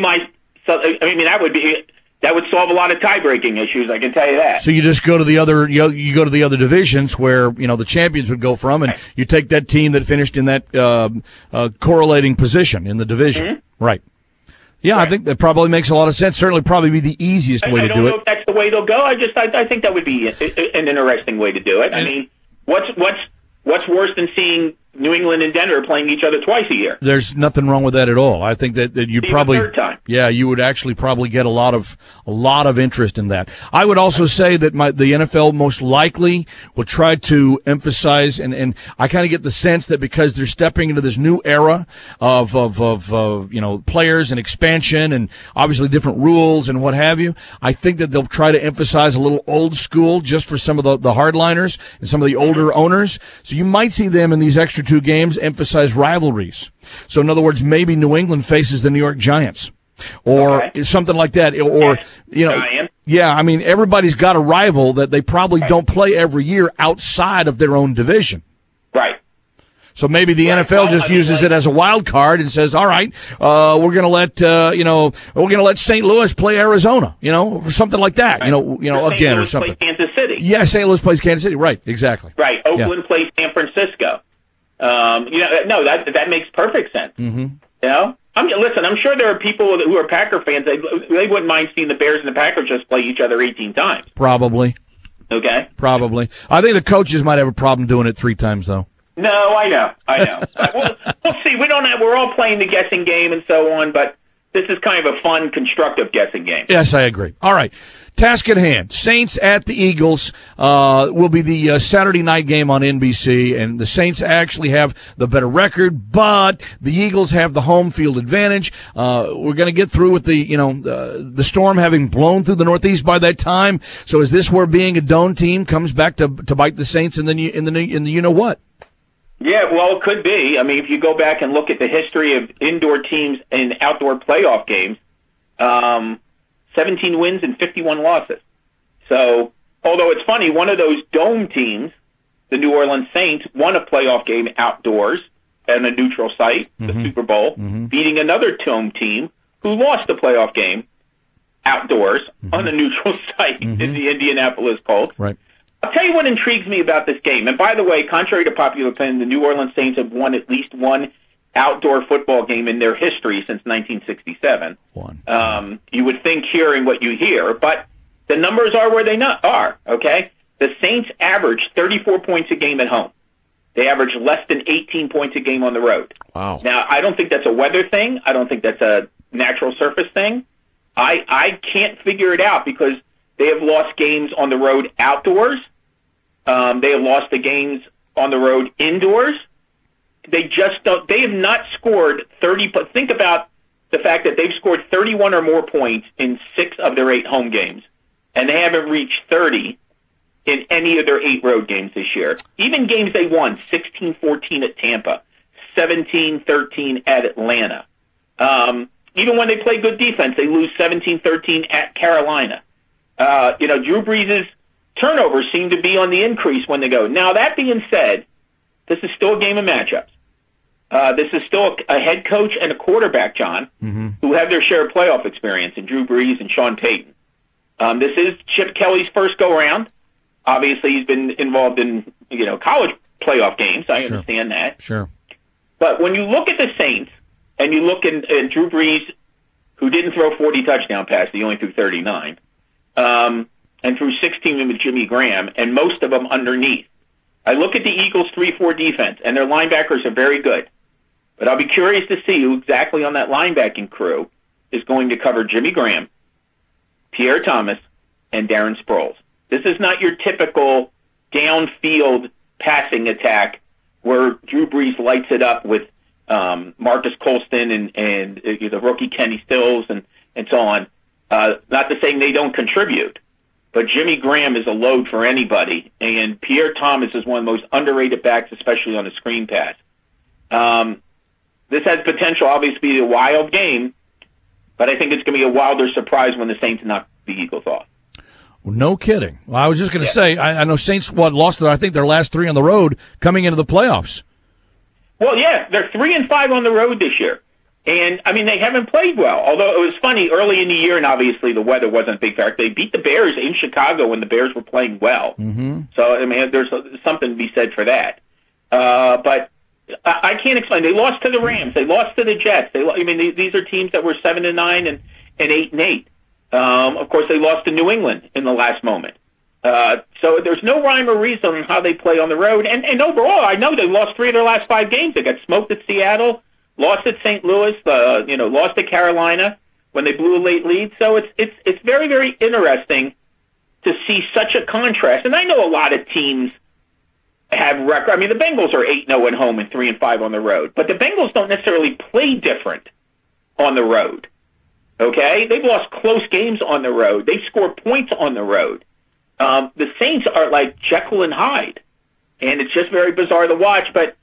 that would solve a lot of tie-breaking issues, I can tell you that. So you just go to the other you go to the other divisions where, the champions would go from, and you take that team that finished in that correlating position in the division. Mm-hmm. Right. Yeah, right. I think that probably makes a lot of sense. Certainly probably be the easiest way to do it. I don't know if that's the way they'll go. I think that would be an interesting way to do it. I mean, what's worse than seeing New England and Denver are playing each other twice a year. There's nothing wrong with that at all. I think that you probably, third time. yeah, you would actually probably get a lot of interest in that. I would also say that the NFL most likely will try to emphasize, and I kind of get the sense that because they're stepping into this new era of players and expansion and obviously different rules and what have you, I think that they'll try to emphasize a little old school just for some of the hardliners and some of the older owners. So you might see them in these extra 2 games emphasize rivalries. So in other words, maybe New England faces the New York Giants or something like that. Or, yeah, I mean, everybody's got a rival that they probably don't play every year outside of their own division. Right. So maybe the NFL just uses it as a wild card and says, all right, we're going to let St. Louis play Arizona, or something like that, again, or something. Kansas City. Yeah, St. Louis plays Kansas City. Right. Exactly. Right. Oakland plays San Francisco. That makes perfect sense. Mm-hmm. Listen, I'm sure there are people who are Packer fans. They wouldn't mind seeing the Bears and the Packers just play each other 18 times. Probably. Okay. Probably. I think the coaches might have a problem doing it 3 times, though. No, I know. We'll see. We're all playing the guessing game and so on, but this is kind of a fun, constructive guessing game. Yes, I agree. All right. Task at hand. Saints at the Eagles will be the Saturday night game on NBC, and the Saints actually have the better record, but the Eagles have the home field advantage. We're going to get through with the storm having blown through the Northeast by that time. So is this where being a dome team comes back to bite the Saints in the you know what? Yeah, well, it could be. I mean, if you go back and look at the history of indoor teams in outdoor playoff games, 17 wins and 51 losses. So, although it's funny, one of those dome teams, the New Orleans Saints, won a playoff game outdoors at a neutral site, the Super Bowl, beating another dome team who lost the playoff game outdoors on a neutral site in the Indianapolis Colts. Right. I'll tell you what intrigues me about this game. And by the way, contrary to popular opinion, the New Orleans Saints have won at least one outdoor football game in their history since 1967. You would think hearing what you hear, but the numbers are where they are, okay? The Saints average 34 points a game at home. They average less than 18 points a game on the road. Wow. Now, I don't think that's a weather thing. I don't think that's a natural surface thing. I can't figure it out because they have lost games on the road outdoors. They have lost the games on the road indoors. They just don't. They have not scored 30. But think about the fact that they've scored 31 or more points in 6 of their 8 home games, and they haven't reached 30 in any of their 8 road games this year. Even games they won, 16-14 at Tampa, 17-13 at Atlanta. Even when they play good defense, they lose 17-13 at Carolina. Drew Brees' turnovers seem to be on the increase when they go. Now, that being said, this is still a game of matchups. This is still a head coach and a quarterback, John, who have their share of playoff experience in Drew Brees and Sean Payton. This is Chip Kelly's first go-around. Obviously, he's been involved in college playoff games. I understand that. Sure. But when you look at the Saints and you look at Drew Brees, who didn't throw 40 touchdown passes, he only threw 39, and threw 16 with Jimmy Graham, and most of them underneath. I look at the Eagles' 3-4 defense, and their linebackers are very good. But I'll be curious to see who exactly on that linebacking crew is going to cover Jimmy Graham, Pierre Thomas, and Darren Sproles. This is not your typical downfield passing attack where Drew Brees lights it up with Marcus Colston and the rookie Kenny Stills and so on. Not to say they don't contribute, but Jimmy Graham is a load for anybody, and Pierre Thomas is one of the most underrated backs, especially on a screen pass. This has potential, obviously, to be a wild game, but I think it's going to be a wilder surprise when the Saints knock the Eagles off. Well, no kidding. Well, I was just going to say, I know Saints lost I think their last 3 on the road coming into the playoffs. Well, yeah, they're 3-5 on the road this year. And, I mean, they haven't played well. Although it was funny, early in the year, and obviously the weather wasn't a big factor, they beat the Bears in Chicago when the Bears were playing well. So, I mean, there's something to be said for that. But I can't explain. They lost to the Rams. They lost to the Jets. These are teams that were 7-9 and 8-8. Of course, they lost to New England in the last moment. So there's no rhyme or reason on how they play on the road. And overall, I know they lost 3 of their last 5 games. They got smoked at Seattle, lost at St. Louis, lost at Carolina when they blew a late lead. So it's very, very interesting to see such a contrast. And I know a lot of teams have record. I mean, the Bengals are 8-0 at home and 3-5 on the road, but the Bengals don't necessarily play different on the road. Okay, they've lost close games on the road. They score points on the road. The Saints are like Jekyll and Hyde, and it's just very bizarre to watch. But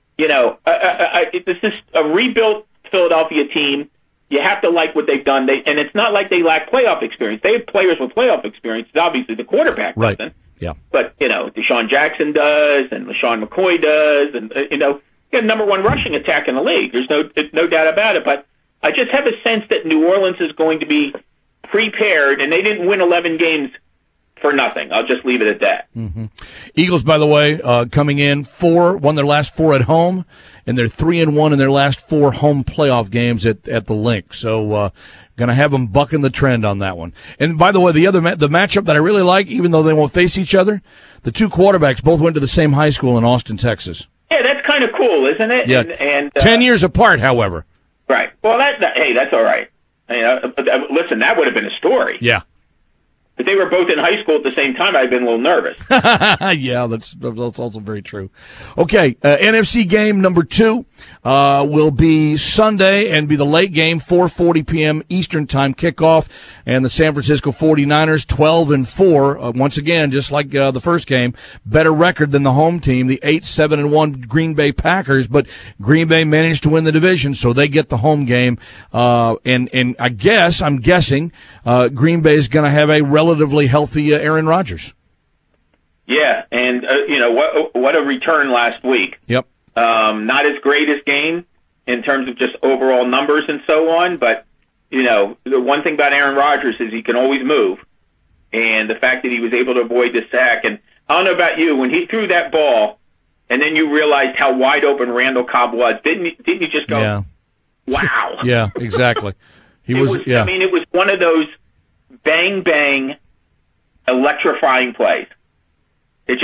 this is a rebuilt Philadelphia team. You have to like what they've done. And it's not like they lack playoff experience. They have players with playoff experience. Obviously, the quarterback doesn't. Yeah. But, Deshaun Jackson does, and LaShawn McCoy does, and, you have number 1 rushing attack in the league. There's no doubt about it. But I just have a sense that New Orleans is going to be prepared, and they didn't win 11 games for nothing. I'll just leave it at that. Mm-hmm. Eagles, by the way, coming in won their last 4 at home, and they're 3-1 in their last 4 home playoff games at the Link. So, going to have them bucking the trend on that one. And by the way, the matchup that I really like, even though they won't face each other, the 2 quarterbacks both went to the same high school in Austin, Texas. Yeah, that's kind of cool, isn't it? Yeah. And 10 years apart, however. Right. Well, that's all right. Listen, that would have been a story. Yeah. If they were both in high school at the same time, I'd have been a little nervous. Yeah, that's also very true. Okay, NFC game number 2 will be Sunday and be the late game, 4:40 p.m. Eastern time kickoff, and the San Francisco 49ers 12-4. Once again, just like the first game, better record than the home team, the 8-7-1 Green Bay Packers, but Green Bay managed to win the division, so they get the home game. And I'm guessing Green Bay is going to have a relatively healthy Aaron Rodgers. Yeah, and what a return last week. Yep. Not as great as game in terms of just overall numbers and so on, but the one thing about Aaron Rodgers is he can always move, and the fact that he was able to avoid the sack. And I don't know about you, when he threw that ball, and then you realized how wide open Randall Cobb was, didn't you just go, yeah. Wow? Yeah, exactly. It was one of those bang bang electrifying plays. It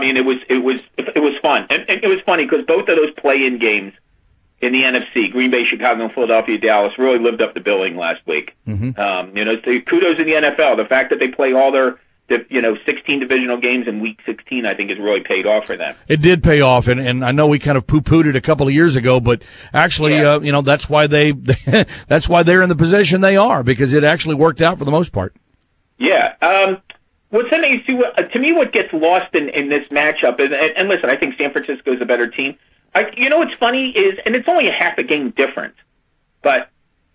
was fun. And it was funny because both of those play-in games in the NFC, Green Bay, Chicago, and Philadelphia, Dallas, really lived up to billing last week. Mm-hmm. So kudos in the NFL. The fact that they play all their 16 divisional games in Week 16, I think, has really paid off for them. It did pay off, and I know we kind of poo-pooed it a couple of years ago, but actually, that's why that's why they're in the position they are, because it actually worked out for the most part. Yeah. What's interesting to me, what gets lost in this matchup is, and listen, I think San Francisco is a better team. What's funny is, and it's only a half a game difference, but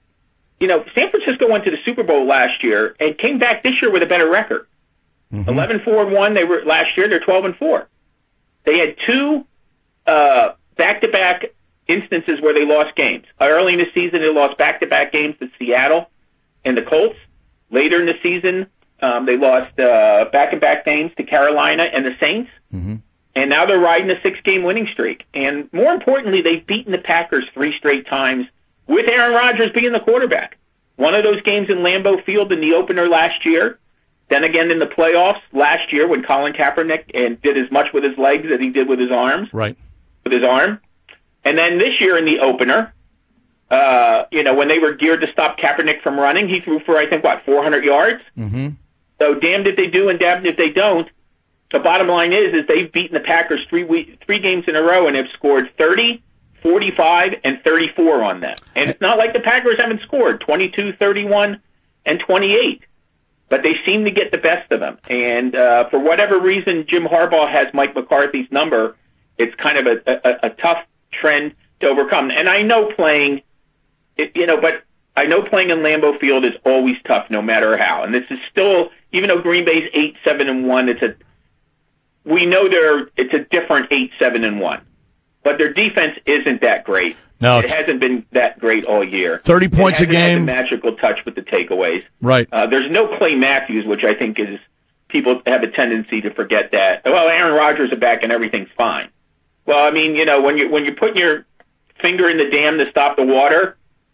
San Francisco went to the Super Bowl last year and came back this year with a better record. 11-4-1 they were last year. They're 12-4. They had 2 back-to-back instances where they lost games. Early in the season, they lost back-to-back games to Seattle and the Colts. Later in the season, they lost back-to-back games to Carolina and the Saints. Mm-hmm. And now they're riding a 6-game winning streak. And more importantly, they've beaten the Packers 3 straight times with Aaron Rodgers being the quarterback. One of those games in Lambeau Field in the opener last year. Then again in the playoffs last year when Colin Kaepernick did as much with his legs as he did with his arms. Right. With his arm. And then this year in the opener, when they were geared to stop Kaepernick from running, he threw for, 400 yards? Mm-hmm. So damned if they do and damned if they don't. The bottom line is they've beaten the Packers 3 games in a row and have scored 30, 45, and 34 on them. And it's not like the Packers haven't scored 22, 31, and 28. But they seem to get the best of them. And for whatever reason, Jim Harbaugh has Mike McCarthy's number. It's kind of a tough trend to overcome. And I know playing in Lambeau Field is always tough, no matter how. And this is still, even though Green Bay's 8-7-1, we know it's a different 8-7-1. But their defense isn't that great. No, it hasn't been that great all year. 30 points a game. Had the magical touch with the takeaways. Right. There's no Clay Matthews, which I think is people have a tendency to forget that. Well, Aaron Rodgers is back and everything's fine. Well, when you're putting your finger in the dam to stop the water,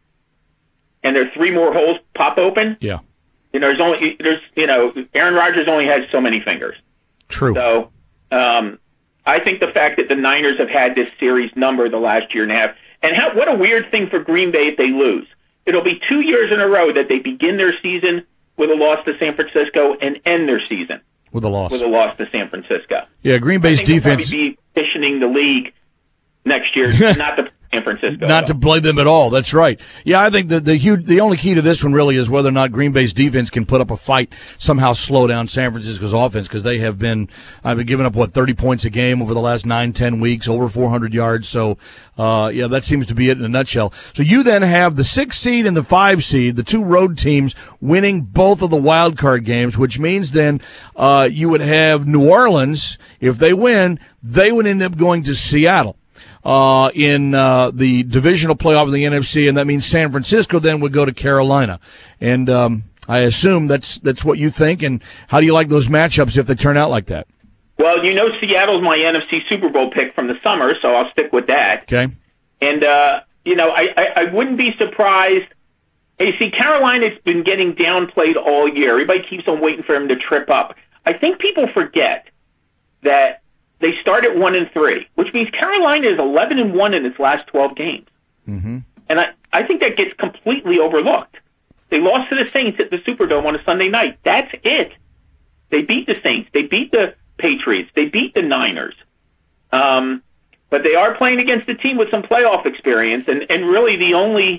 and there are 3 more holes pop open. Yeah. Aaron Rodgers only has so many fingers. True. So I think the fact that the Niners have had this series number the last year and a half, and what a weird thing for Green Bay if they lose. It'll be 2 years in a row that they begin their season with a loss to San Francisco and end their season with a loss to San Francisco. Yeah, Green Bay's defense. They'll probably be petitioning the league next year not to San Francisco. Not to play them at all. That's right. Yeah, I think the only key to this one really is whether or not Green Bay's defense can put up a fight, somehow slow down San Francisco's offense, because they have been giving up 30 points a game over the last 9-10 weeks, over 400 yards. So yeah, that seems to be it in a nutshell. So you then have the 6 seed and the 5 seed, the 2 road teams winning both of the wild card games, which means then you would have New Orleans. If they win, they would end up going to Seattle in the divisional playoff of the NFC, and that means San Francisco then would go to Carolina. And I assume that's what you think. And how do you like those matchups if they turn out like that? Well, Seattle's my NFC Super Bowl pick from the summer, so I'll stick with that. Okay. And I wouldn't be surprised. Hey, see, Carolina's been getting downplayed all year. Everybody keeps on waiting for him to trip up. I think people forget that they start at 1-3, which means Carolina is 11-1 in its last 12 games. Mm-hmm. And I think that gets completely overlooked. They lost to the Saints at the Superdome on a Sunday night. That's it. They beat the Saints. They beat the Patriots. They beat the Niners. But they are playing against a team with some playoff experience, and really the only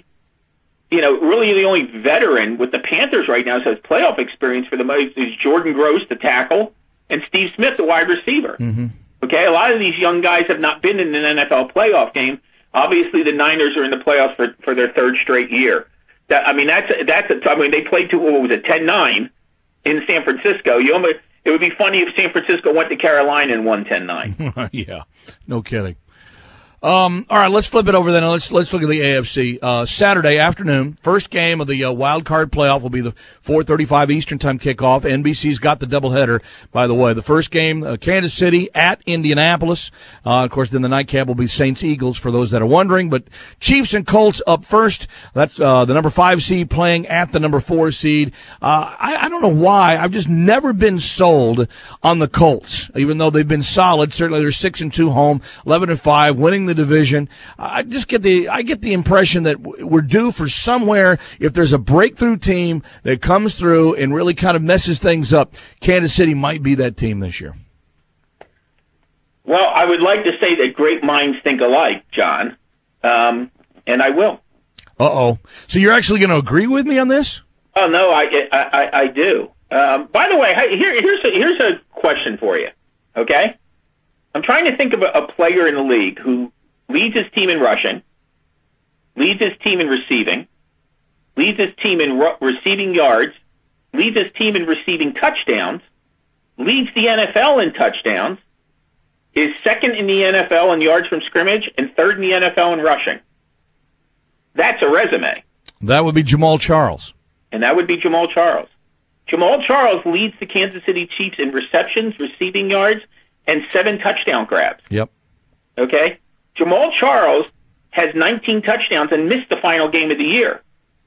veteran with the Panthers right now who has playoff experience for the most is Jordan Gross, the tackle, and Steve Smith, the wide receiver. Mm-hmm. Okay, a lot of these young guys have not been in an NFL playoff game. Obviously, the Niners are in the playoffs for their 3rd straight year. They played to 10-9 in San Francisco. It would be funny if San Francisco went to Carolina and won 10-9. Yeah, no kidding. All right, let's flip it over then. Let's look at the AFC. Saturday afternoon, first game of the wild card playoff will be the 4:35 Eastern time kickoff. NBC's got the doubleheader, by the way. The first game, Kansas City at Indianapolis. Of course, then the nightcap will be Saints-Eagles for those that are wondering. But Chiefs and Colts up first. That's the number 5 seed playing at the number 4 seed. I don't know why. I've just never been sold on the Colts, even though they've been solid. Certainly, they're 6-2 home, 11-5, winning the division. I get the impression that we're due for somewhere. If there's a breakthrough team that comes through and really kind of messes things up, Kansas City might be that team this year. Well, I would like to say that great minds think alike, John, and I will. Uh-oh. So you're actually going to agree with me on this? Oh, no, I do. By the way, here's a question for you, okay? I'm trying to think of a player in the league who leads his team in rushing, leads his team in receiving, leads his team in receiving yards, leads his team in receiving touchdowns, leads the NFL in touchdowns, is second in the NFL in yards from scrimmage, and third in the NFL in rushing. That's a resume. That would be Jamal Charles. And that would be Jamal Charles. Jamal Charles leads the Kansas City Chiefs in receptions, receiving yards, and 7 touchdown grabs. Yep. Okay? Jamal Charles has 19 touchdowns and missed the final game of the year.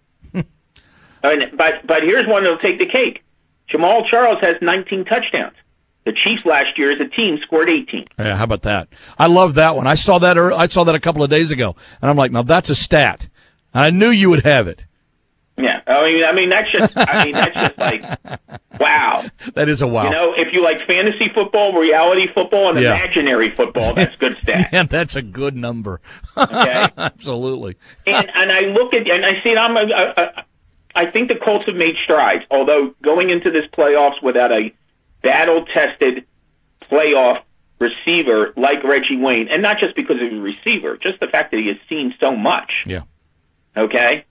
But here's one that'll take the cake. Jamal Charles has 19 touchdowns. The Chiefs last year as a team scored 18. Yeah, how about that? I love that one. I saw that a couple of days ago, and I'm like, now that's a stat. And I knew you would have it. Yeah, I mean that's just like, wow. That is a wow. If you like fantasy football, reality football, and imaginary football, that's good stats. Yeah, that's a good number. Okay, absolutely. And I look at and I see I think the Colts have made strides. Although going into this playoffs without a battle-tested playoff receiver like Reggie Wayne, and not just because he's a receiver, just the fact that he has seen so much. Yeah. Okay.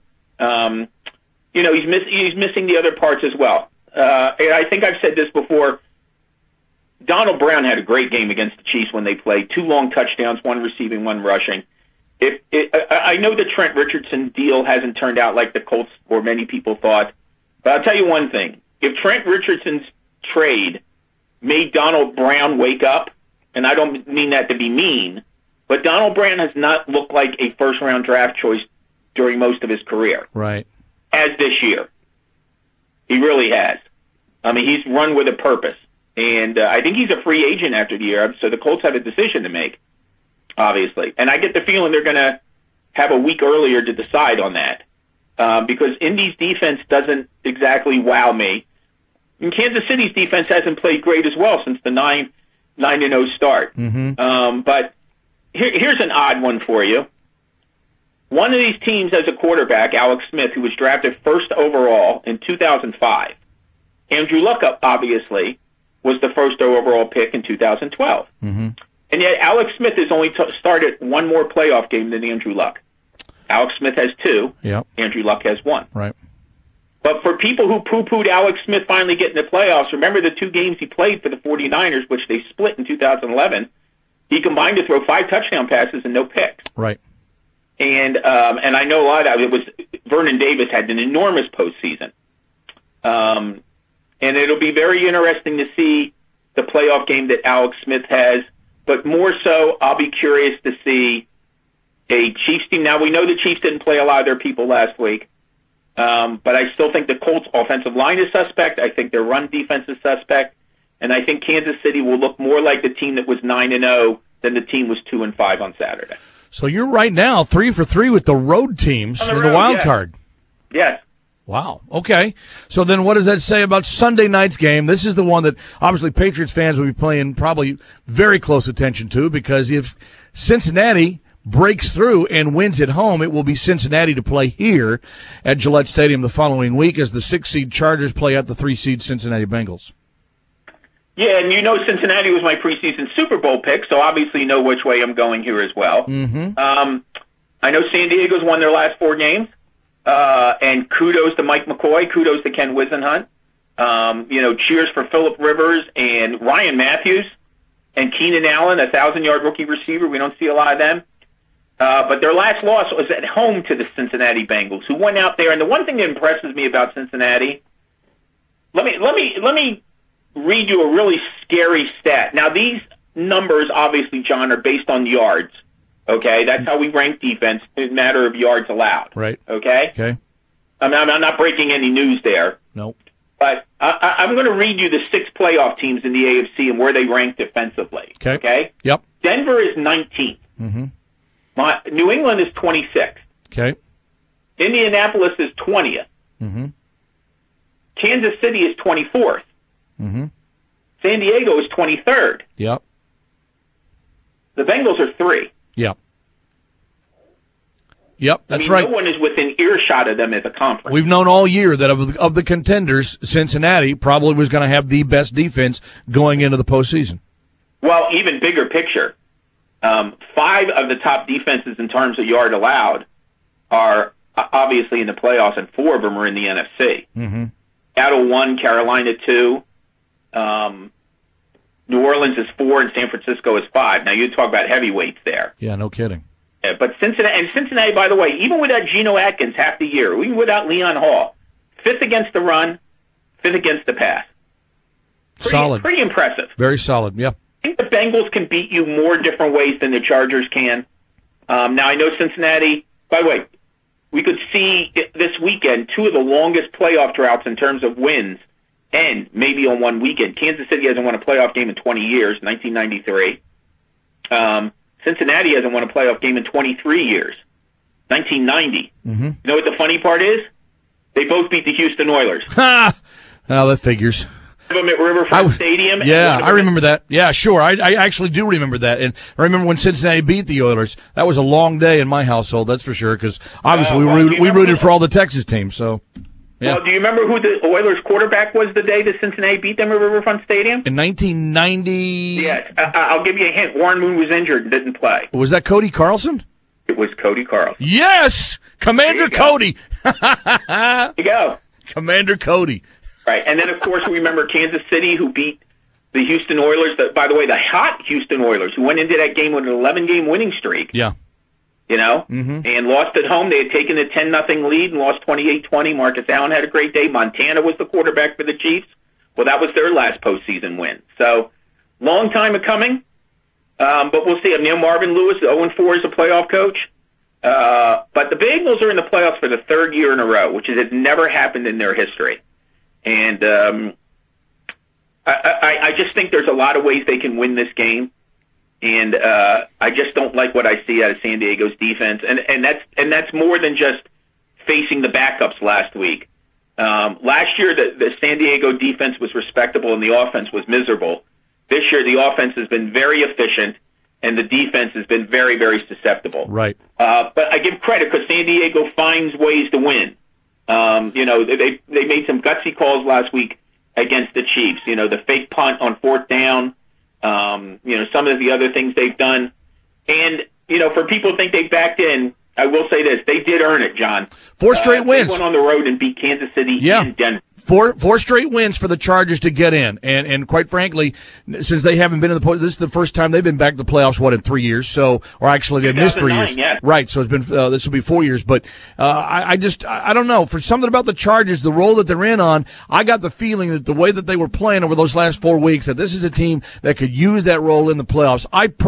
He's missing the other parts as well. And I think I've said this before. Donald Brown had a great game against the Chiefs when they played. 2 long touchdowns, 1 receiving, 1 rushing. I know the Trent Richardson deal hasn't turned out like the Colts or many people thought, but I'll tell you one thing. If Trent Richardson's trade made Donald Brown wake up, and I don't mean that to be mean, but Donald Brown has not looked like a first-round draft choice during most of his career. Right. As this year. He really has. I mean, he's run with a purpose. And I think he's a free agent after the year, so the Colts have a decision to make, obviously. And I get the feeling they're going to have a week earlier to decide on that because Indy's defense doesn't exactly wow me. And Kansas City's defense hasn't played great as well since the 9-0 start. But here's an odd one for you. One of these teams has a quarterback, Alex Smith, who was drafted first overall in 2005. Andrew Luck, obviously, was the first overall pick in 2012. And yet Alex Smith has only started one more playoff game than Andrew Luck. Alex Smith has 2. Yep. Andrew Luck has 1. Right. But for people who poo-pooed Alex Smith finally getting the playoffs, remember the 2 games he played for the 49ers, which they split in 2011. He combined to throw 5 touchdown passes and no picks. Right. And I know a lot of it was Vernon Davis had an enormous postseason. And it'll be very interesting to see the playoff game that Alex Smith has. But more so, I'll be curious to see a Chiefs team. Now, we know the Chiefs didn't play a lot of their people last week. But I still think the Colts' offensive line is suspect. I think their run defense is suspect. And I think Kansas City will look more like the team that was 9-0 than the team was 2-5 on Saturday. So you're right now 3 for 3 with the road teams in the wild card. Yes. Wow. Okay. So then what does that say about Sunday night's game? This is the one that obviously Patriots fans will be paying probably very close attention to, because if Cincinnati breaks through and wins at home, it will be Cincinnati to play here at Gillette Stadium the following week as the 6-seed Chargers play at the 3-seed Cincinnati Bengals. Yeah, and you know Cincinnati was my preseason Super Bowl pick, so obviously you know which way I'm going here as well. I know San Diego's won their last 4 games, and kudos to Mike McCoy, kudos to Ken Wisenhunt. Cheers for Phillip Rivers and Ryan Matthews and Keenan Allen, a 1,000-yard rookie receiver. We don't see a lot of them. But their last loss was at home to the Cincinnati Bengals, who went out there. And the one thing that impresses me about Cincinnati, let me read you a really scary stat. Now, these numbers, obviously, John, are based on yards. Okay, that's how we rank defense in matter of yards allowed. Right. Okay. Okay. I'm not breaking any news there. Nope. But I'm going to read you the 6 playoff teams in the AFC and where they rank defensively. Okay. Okay. Yep. Denver is 19th. New England is 26th. Okay. Indianapolis is 20th. Kansas City is 24th. San Diego is 23rd. Yep. The Bengals are 3. Yep. Yep, that's right. right. No one is within earshot of them as a conference. We've known all year that of the contenders, Cincinnati probably was going to have the best defense going into the postseason. Well, even bigger picture, 5 of the top defenses in terms of yard allowed are obviously in the playoffs, and 4 of them are in the NFC. Seattle 1, Carolina 2, New Orleans is 4, and San Francisco is 5. Now, you talk about heavyweights there. Yeah, no kidding. Yeah, but Cincinnati, by the way, even without Geno Atkins half the year, even without Leon Hall, 5th against the run, 5th against the pass. Solid. Pretty impressive. Very solid, yeah. I think the Bengals can beat you more different ways than the Chargers can. Now, I know Cincinnati, by the way, we could see this weekend 2 of the longest playoff droughts in terms of wins, and maybe on one weekend. Kansas City hasn't won a playoff game in 20 years, 1993. Cincinnati hasn't won a playoff game in 23 years, 1990. You know what the funny part is? They both beat the Houston Oilers. Ha! Well, that figures. One of them at Riverfront Stadium. Yeah, I remember that. Yeah, sure. I actually do remember that. And I remember when Cincinnati beat the Oilers. That was a long day in my household, that's for sure, because obviously we rooted for all the Texas teams. So, yeah. Well, do you remember who the Oilers quarterback was the day that Cincinnati beat them at Riverfront Stadium? In 1990. Yes. I'll give you a hint. Warren Moon was injured and didn't play. Was that Cody Carlson? It was Cody Carlson. Yes! Commander Cody! There you go. Commander Cody. Right. And then, of course, we remember Kansas City, who beat the Houston Oilers. By the way, the hot Houston Oilers, who went into that game with an 11-game winning streak. Yeah. You know, and lost at home. They had taken a 10-0 lead and lost 28-20. Marcus Allen had a great day. Montana was the quarterback for the Chiefs. Well, that was their last postseason win. So, long time coming. But we'll see. Neil Marvin Lewis, 0-4 as a playoff coach. But the Bengals are in the playoffs for the 3rd year in a row, which has never happened in their history. And I just think there's a lot of ways they can win this game, and I just don't like what I see out of San Diego's defense, and that's more than just facing the backups last week. Last year, the San Diego defense was respectable and the offense was miserable. This year, the offense has been very efficient, and the defense has been very, very susceptible. Right. But I give credit because San Diego finds ways to win. They made some gutsy calls last week against the Chiefs. The fake punt on 4th down. Some of the other things they've done. And, for people who think they backed in, I will say this. They did earn it, John. 4 straight wins. They went on the road and beat Kansas City and Denver. Four straight wins for the Chargers to get in, and quite frankly, since they haven't been in the playoffs, this is the first time they've been back to the playoffs. In 3 years? So, or actually, they've missed 3 years. Yeah. Right. So it's been this will be 4 years. But I don't know. For something about the Chargers, the role that they're in on, I got the feeling that the way that they were playing over those last 4 weeks, that this is a team that could use that role in the playoffs.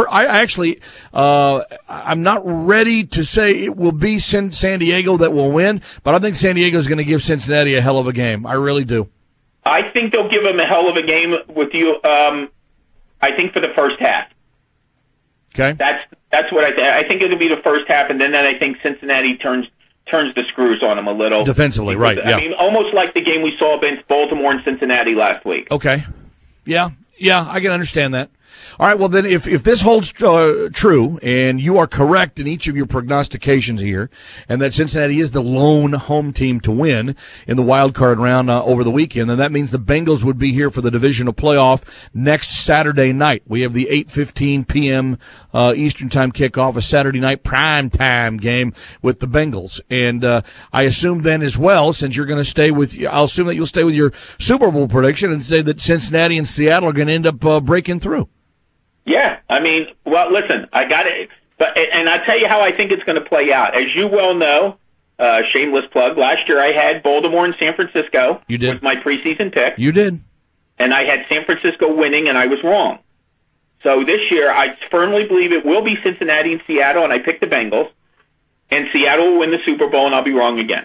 I'm not ready to say it will be San Diego that will win, but I think San Diego is going to give Cincinnati a hell of a game. I really do. I think they'll give them a hell of a game with you. I think for the first half. Okay. That's what I think. I think it'll be the first half, and then I think Cincinnati turns the screws on them a little. Defensively, right, yeah. I mean, almost like the game we saw against Baltimore and Cincinnati last week. Okay. Yeah, I can understand that. All right, well, then if this holds true, and you are correct in each of your prognostications here, and that Cincinnati is the lone home team to win in the wild card round over the weekend, then that means the Bengals would be here for the divisional playoff next Saturday night. We have the 8:15 p.m. Eastern time kickoff, a Saturday night prime time game with the Bengals. And I assume then as well, since you're going to I'll assume that you'll stay with your Super Bowl prediction and say that Cincinnati and Seattle are going to end up breaking through. Yeah, I mean, well, listen, I got it, and I'll tell you how I think it's going to play out. As you well know, shameless plug, last year I had Baltimore and San Francisco. You did. With my preseason pick. You did. And I had San Francisco winning, and I was wrong. So this year, I firmly believe it will be Cincinnati and Seattle, and I picked the Bengals. And Seattle will win the Super Bowl, and I'll be wrong again.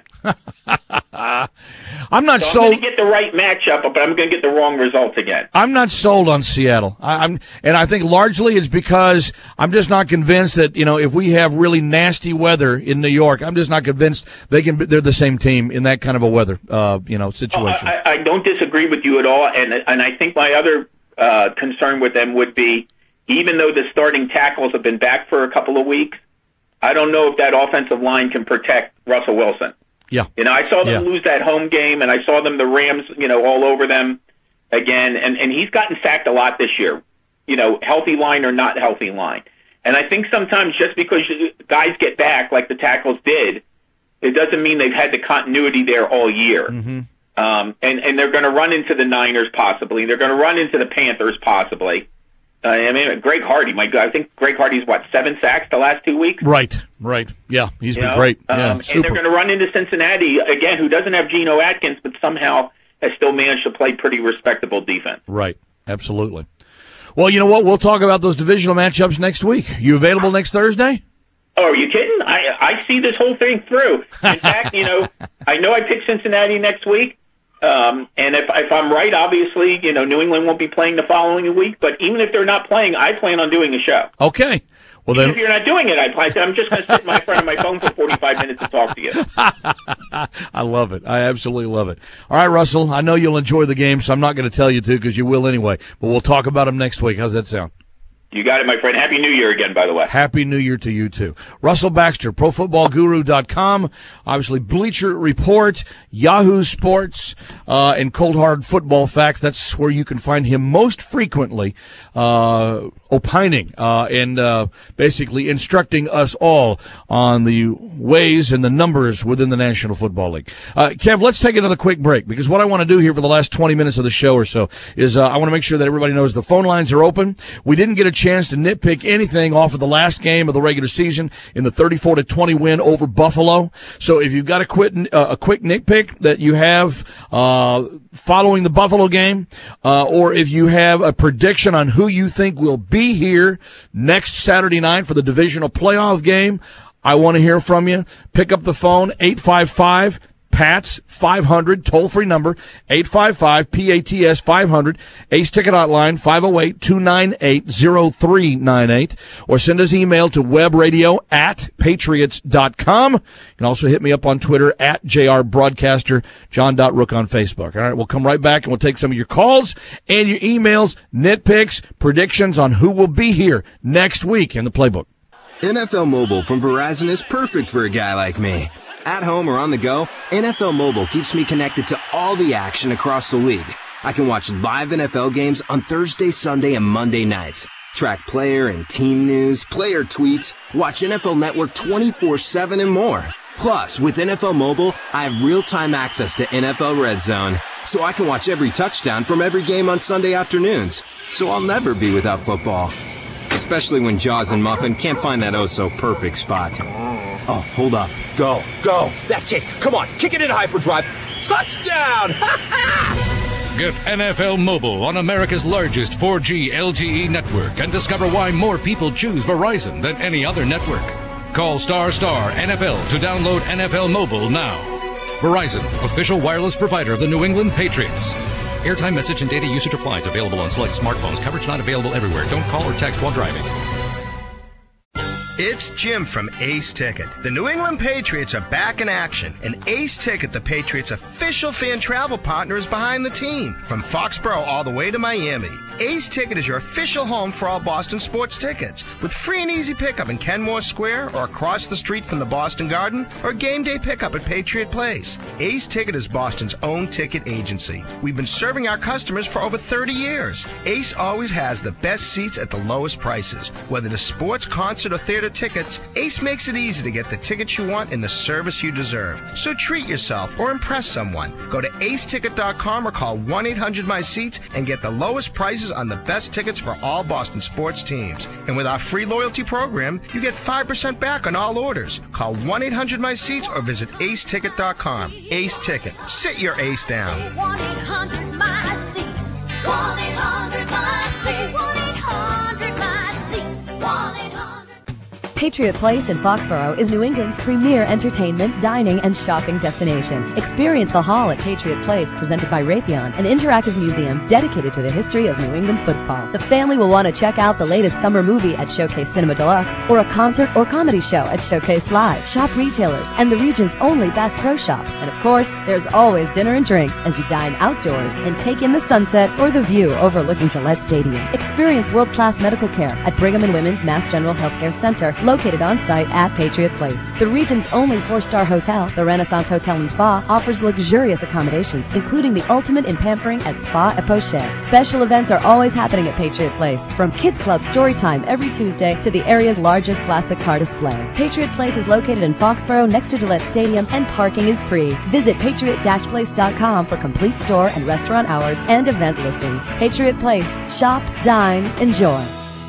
I'm not sold. I'm going to get the right matchup, but I'm going to get the wrong results again. I'm not sold on Seattle. And I think largely it's because I'm just not convinced that, if we have really nasty weather in New York, I'm just not convinced they're the same team in that kind of a weather, situation. I don't disagree with you at all, and I think my other concern with them would be, even though the starting tackles have been back for a couple of weeks, I don't know if that offensive line can protect Russell Wilson. Yeah. I saw them lose that home game, and I saw the Rams, all over them again. And he's gotten sacked a lot this year, healthy line or not healthy line. And I think sometimes just because guys get back like the tackles did, it doesn't mean they've had the continuity there all year. Mm-hmm. And they're going to run into the Niners possibly. They're going to run into the Panthers possibly. Greg Hardy, I think Greg Hardy's 7 sacks the last 2 weeks? Right. Yeah, he's been great. And they're going to run into Cincinnati, again, who doesn't have Geno Atkins, but somehow has still managed to play pretty respectable defense. Right, absolutely. Well, you know what? We'll talk about those divisional matchups next week. You available next Thursday? Oh, are you kidding? I see this whole thing through. In fact, I know I picked Cincinnati next week. And if I'm right, obviously, New England won't be playing the following week. But even if they're not playing, I plan on doing a show. Okay. Well, then, if you're not doing it, I'm just going to sit in front of my phone for 45 minutes to talk to you. I love it. I absolutely love it. All right, Russell, I know you'll enjoy the game, so I'm not going to tell you to because you will anyway. But we'll talk about them next week. How's that sound? You got it, my friend. Happy New Year again, by the way. Happy New Year to you, too. Russell Baxter, ProFootballGuru.com, obviously Bleacher Report, Yahoo Sports, and Cold Hard Football Facts. That's where you can find him most frequently, opining and basically instructing us all on the ways and the numbers within the National Football League. Kev, let's take another quick break because what I want to do here for the last 20 minutes of the show or so is I want to make sure that everybody knows the phone lines are open. We didn't get a chance to nitpick anything off of the last game of the regular season in the 34-20 win over Buffalo. So if you've got a quick nitpick that you have following the Buffalo game, or if you have a prediction on who you think will be here next Saturday night for the divisional playoff game, I want to hear from you. Pick up the phone, 855 PATS 500, toll-free number, 855-PATS 500, Ace Ticket Hotline, 508-298-0398, or send us email to webradio@patriots.com. You can also hit me up on Twitter @JRBroadcaster, John.Rook on Facebook. All right, we'll come right back and we'll take some of your calls and your emails, nitpicks, predictions on who will be here next week in the Playbook. NFL Mobile from Verizon is perfect for a guy like me. At home or on the go, NFL Mobile keeps me connected to all the action across the league. I can watch live NFL games on Thursday, Sunday, and Monday nights. Track player and team news, player tweets, watch NFL Network 24/7 and more. Plus, with NFL Mobile, I have real-time access to NFL Red Zone, so I can watch every touchdown from every game on Sunday afternoons. So I'll never be without football. Especially when Jaws and Muffin can't find that oh-so-perfect spot. Oh, hold up. Go. That's it. Come on, kick it in hyperdrive. Touchdown! Get NFL Mobile on America's largest 4G LTE network and discover why more people choose Verizon than any other network. Call ** NFL to download NFL Mobile now. Verizon, official wireless provider of the New England Patriots. Airtime, message, and data usage applies. Available on select smartphones. Coverage not available everywhere. Don't call or text while driving. It's Jim from Ace Ticket. The New England Patriots are back in action, and Ace Ticket, the Patriots' official fan travel partner, is behind the team. From Foxborough all the way to Miami, Ace Ticket is your official home for all Boston sports tickets, with free and easy pickup in Kenmore Square or across the street from the Boston Garden, or game day pickup at Patriot Place. Ace Ticket is Boston's own ticket agency. We've been serving our customers for over 30 years. Ace always has the best seats at the lowest prices. Whether it's sports, concert, or theater tickets, Ace makes it easy to get the tickets you want and the service you deserve. So treat yourself or impress someone. Go to aceticket.com or call 1-800-MY-SEATS and get the lowest prices on the best tickets for all Boston sports teams. And with our free loyalty program, you get 5% back on all orders. Call 1-800-MY-SEATS or visit aceticket.com. Ace Ticket. Sit your ace down. 1-800-MY-SEATS. 1-800-MY-SEATS. 1-800-MY-SEATS. 1-800. Patriot Place in Foxborough is New England's premier entertainment, dining, and shopping destination. Experience the Hall at Patriot Place, presented by Raytheon, an interactive museum dedicated to the history of New England football. The family will want to check out the latest summer movie at Showcase Cinema Deluxe, or a concert or comedy show at Showcase Live. Shop retailers and the region's only Bass Pro Shops. And of course, there's always dinner and drinks as you dine outdoors and take in the sunset or the view overlooking Gillette Stadium. Experience world-class medical care at Brigham and Women's Mass General Healthcare Center, located on site at Patriot Place. The region's only 4-star hotel, the Renaissance Hotel and Spa, offers luxurious accommodations, including the ultimate in pampering at Spa et Poche. Special events are always happening at Patriot Place, from Kids Club story time every Tuesday to the area's largest classic car display. Patriot Place is located in Foxborough next to Gillette Stadium, and parking is free. Visit patriot-place.com for complete store and restaurant hours and event listings. Patriot Place. Shop, dine, enjoy.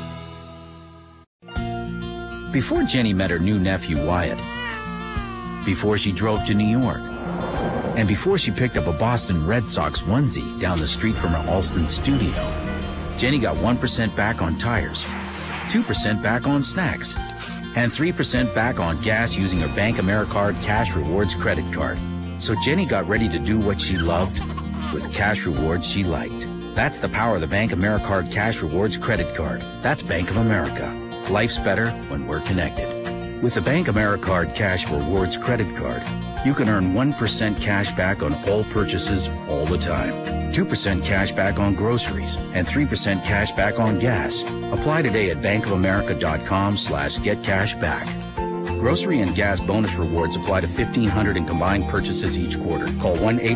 Before Jenny met her new nephew Wyatt, before she drove to New York, and before she picked up a Boston Red Sox onesie down the street from her Alston studio, Jenny got 1% back on tires, 2% back on snacks, and 3% back on gas using her Bank AmeriCard Cash Rewards credit card. So Jenny got ready to do what she loved with cash rewards she liked. That's the power of the Bank AmeriCard Cash Rewards credit card. That's Bank of America. Life's better when we're connected. With the Bank AmeriCard Cash Rewards credit card, you can earn 1% cash back on all purchases all the time, 2% cash back on groceries, and 3% cash back on gas. Apply today at bankofamerica.com/getcashback. Grocery and gas bonus rewards apply to 1,500 in combined purchases each quarter. Call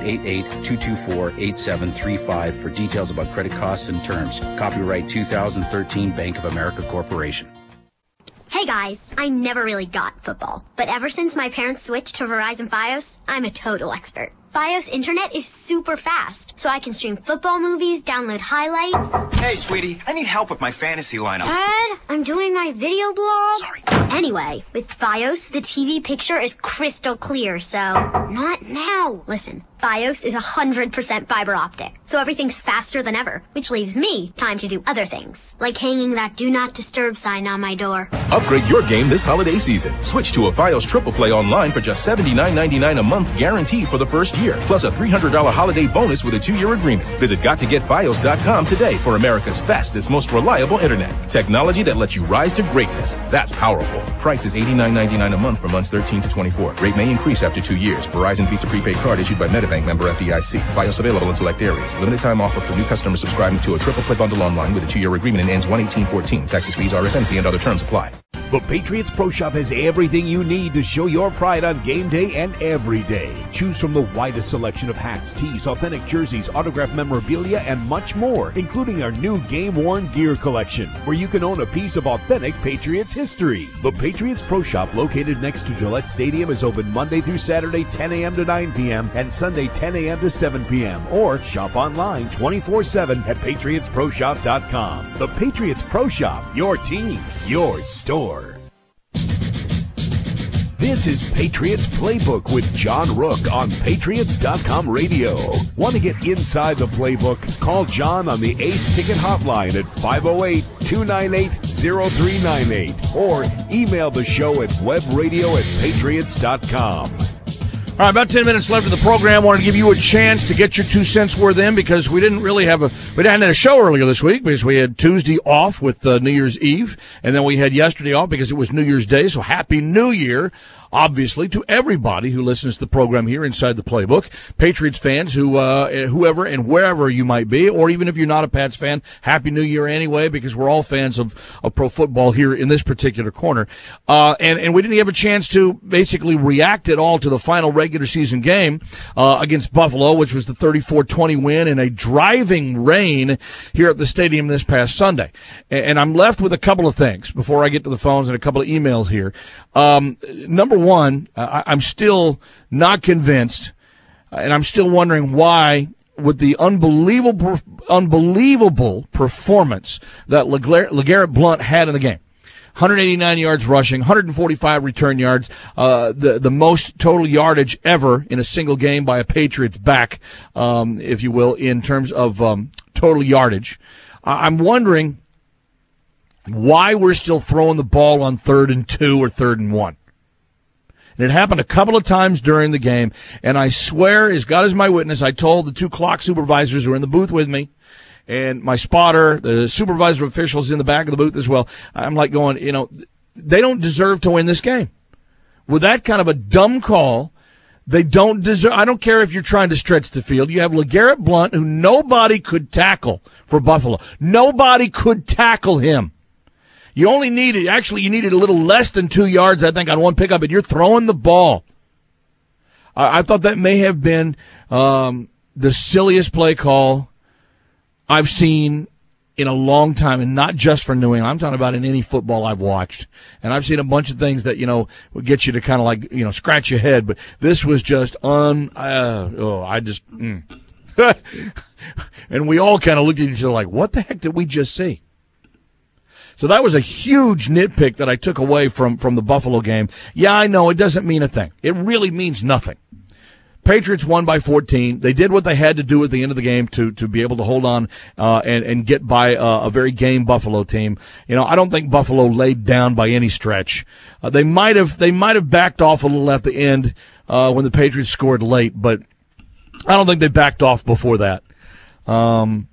1-888-224-8735 for details about credit costs and terms. Copyright 2013 Bank of America Corporation. Hey guys, I never really got football, but ever since my parents switched to Verizon Fios, I'm a total expert. Fios internet is super fast, so I can stream football movies, download highlights. Hey, sweetie, I need help with my fantasy lineup. Dad, I'm doing my video blog. Sorry. Anyway, with Fios, the TV picture is crystal clear, so not now. Listen, Fios is 100% fiber optic, so everything's faster than ever, which leaves me time to do other things, like hanging that do not disturb sign on my door. Upgrade your game this holiday season. Switch to a Fios Triple Play online for just $79.99 a month guaranteed for the first year, plus a $300 holiday bonus with a 2-year agreement. Visit GotToGetFios.com today for America's fastest, most reliable internet. Technology that lets you rise to greatness. That's powerful. Price is $89.99 a month for months 13 to 24. Rate may increase after 2 years. Verizon Visa prepaid card issued by MetaBank, member FDIC. Fios available in select areas. Limited time offer for new customers subscribing to a Triple Play bundle online with a 2-year agreement and ends 1/18/14. Taxes, fees, RSN fee, and other terms apply. The Patriots Pro Shop has everything you need to show your pride on game day and every day. Choose from the widest selection of hats, tees, authentic jerseys, autographed memorabilia, and much more, including our new game-worn gear collection, where you can own a piece of authentic Patriots history. The Patriots Pro Shop, located next to Gillette Stadium, is open Monday through Saturday 10 a.m. to 9 p.m. and Sunday 10 a.m. to 7 p.m. Or shop online 24/7 at PatriotsProShop.com. The Patriots Pro Shop, your team, your store. This is Patriots Playbook with John Rook on Patriots.com radio. Want to get inside the playbook? Call John on the Ace Ticket Hotline at 508-298-0398 or email the show at webradio@patriots.com. All right, about 10 minutes left of the program. Wanted to give you a chance to get your 2 cents worth in because we didn't have a show earlier this week because we had Tuesday off with New Year's Eve, and then we had yesterday off because it was New Year's Day. So Happy New Year, obviously, to everybody who listens to the program here inside the playbook. Patriots fans, whoever and wherever you might be, or even if you're not a Pats fan, Happy New Year anyway, because we're all fans of pro football here in this particular corner. And we didn't have a chance to basically react at all to the final regular season game against Buffalo, which was the 34-20 win in a driving rain here at the stadium this past Sunday. And I'm left with a couple of things before I get to the phones and a couple of emails here. Number one, I'm still not convinced, and I'm still wondering why, with the unbelievable performance that LeGarrette Blount had in the game. 189 yards rushing, 145 return yards, the most total yardage ever in a single game by a Patriots back, if you will, in terms of total yardage. I'm wondering why we're still throwing the ball on 3rd and 2 or 3rd and 1. And it happened a couple of times during the game, and I swear, as God is my witness, I told the 2 clock supervisors who were in the booth with me, and my spotter, the supervisor officials in the back of the booth as well, I'm like going, they don't deserve to win this game. With that kind of a dumb call, they don't deserve. I don't care if you're trying to stretch the field. You have LeGarrette Blount, who nobody could tackle for Buffalo. Nobody could tackle him. You needed a little less than 2 yards, I think, on one pickup, and you're throwing the ball. I thought that may have been the silliest play call I've seen in a long time, and not just for New England. I'm talking about in any football I've watched. And I've seen a bunch of things that, would get you to kind of like, scratch your head, but this was just and we all kind of looked at each other like, what the heck did we just see? So that was a huge nitpick that I took away from the Buffalo game. Yeah, I know, it doesn't mean a thing. It really means nothing. Patriots won by 14. They did what they had to do at the end of the game to be able to hold on and get by a very game Buffalo team. I don't think Buffalo laid down by any stretch. They might have backed off a little at the end when the Patriots scored late, but I don't think they backed off before that. And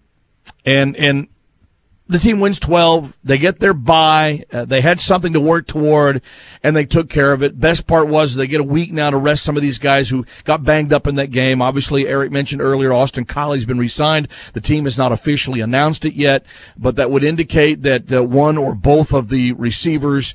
the team wins 12. They get their bye. They had something to work toward, and they took care of it. Best part was they get a week now to rest some of these guys who got banged up in that game. Obviously, Eric mentioned earlier, Austin Colley's been re-signed. The team has not officially announced it yet, but that would indicate that one or both of the receivers,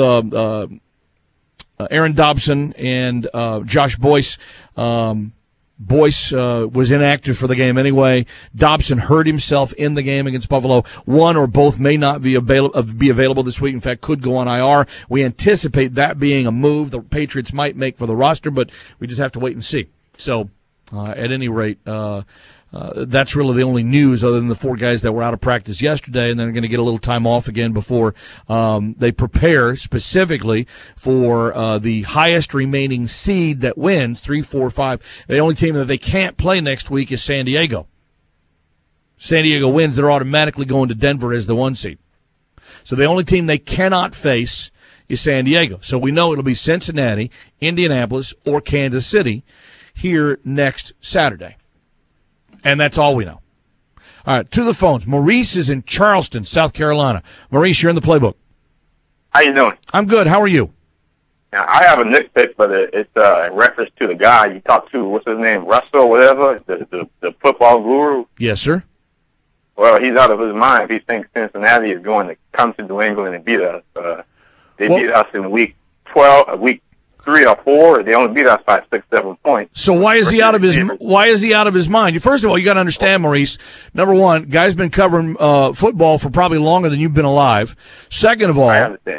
Aaron Dobson and Josh Boyce, Boyce was inactive for the game anyway. Dobson hurt himself in the game against Buffalo. One or both may not be available this week. In fact, could go on IR. We anticipate that being a move the Patriots might make for the roster, but we just have to wait and see. So, at any rate, that's really the only news other than the 4 guys that were out of practice yesterday, and they're going to get a little time off again before they prepare specifically for the highest remaining seed that wins, 3, 4, 5. The only team that they can't play next week is San Diego. San Diego wins, they're automatically going to Denver as the 1 seed. So the only team they cannot face is San Diego. So we know it'll be Cincinnati, Indianapolis, or Kansas City here next Saturday. And that's all we know. All right, to the phones. Maurice is in Charleston, South Carolina. Maurice, you're in the playbook. How you doing? I'm good. How are you? Now, I have a nitpick, but it's in reference to the guy you talked to. What's his name? Russell or whatever? The football guru? Yes, sir. Well, he's out of his mind if he thinks Cincinnati is going to come to New England and beat us. They beat us in week 3 or 4. They only beat us by 6, 7 points. So why is he out of his mind? First of all, you got to understand, Maurice. Number one, guy's been covering football for probably longer than you've been alive. Second of all,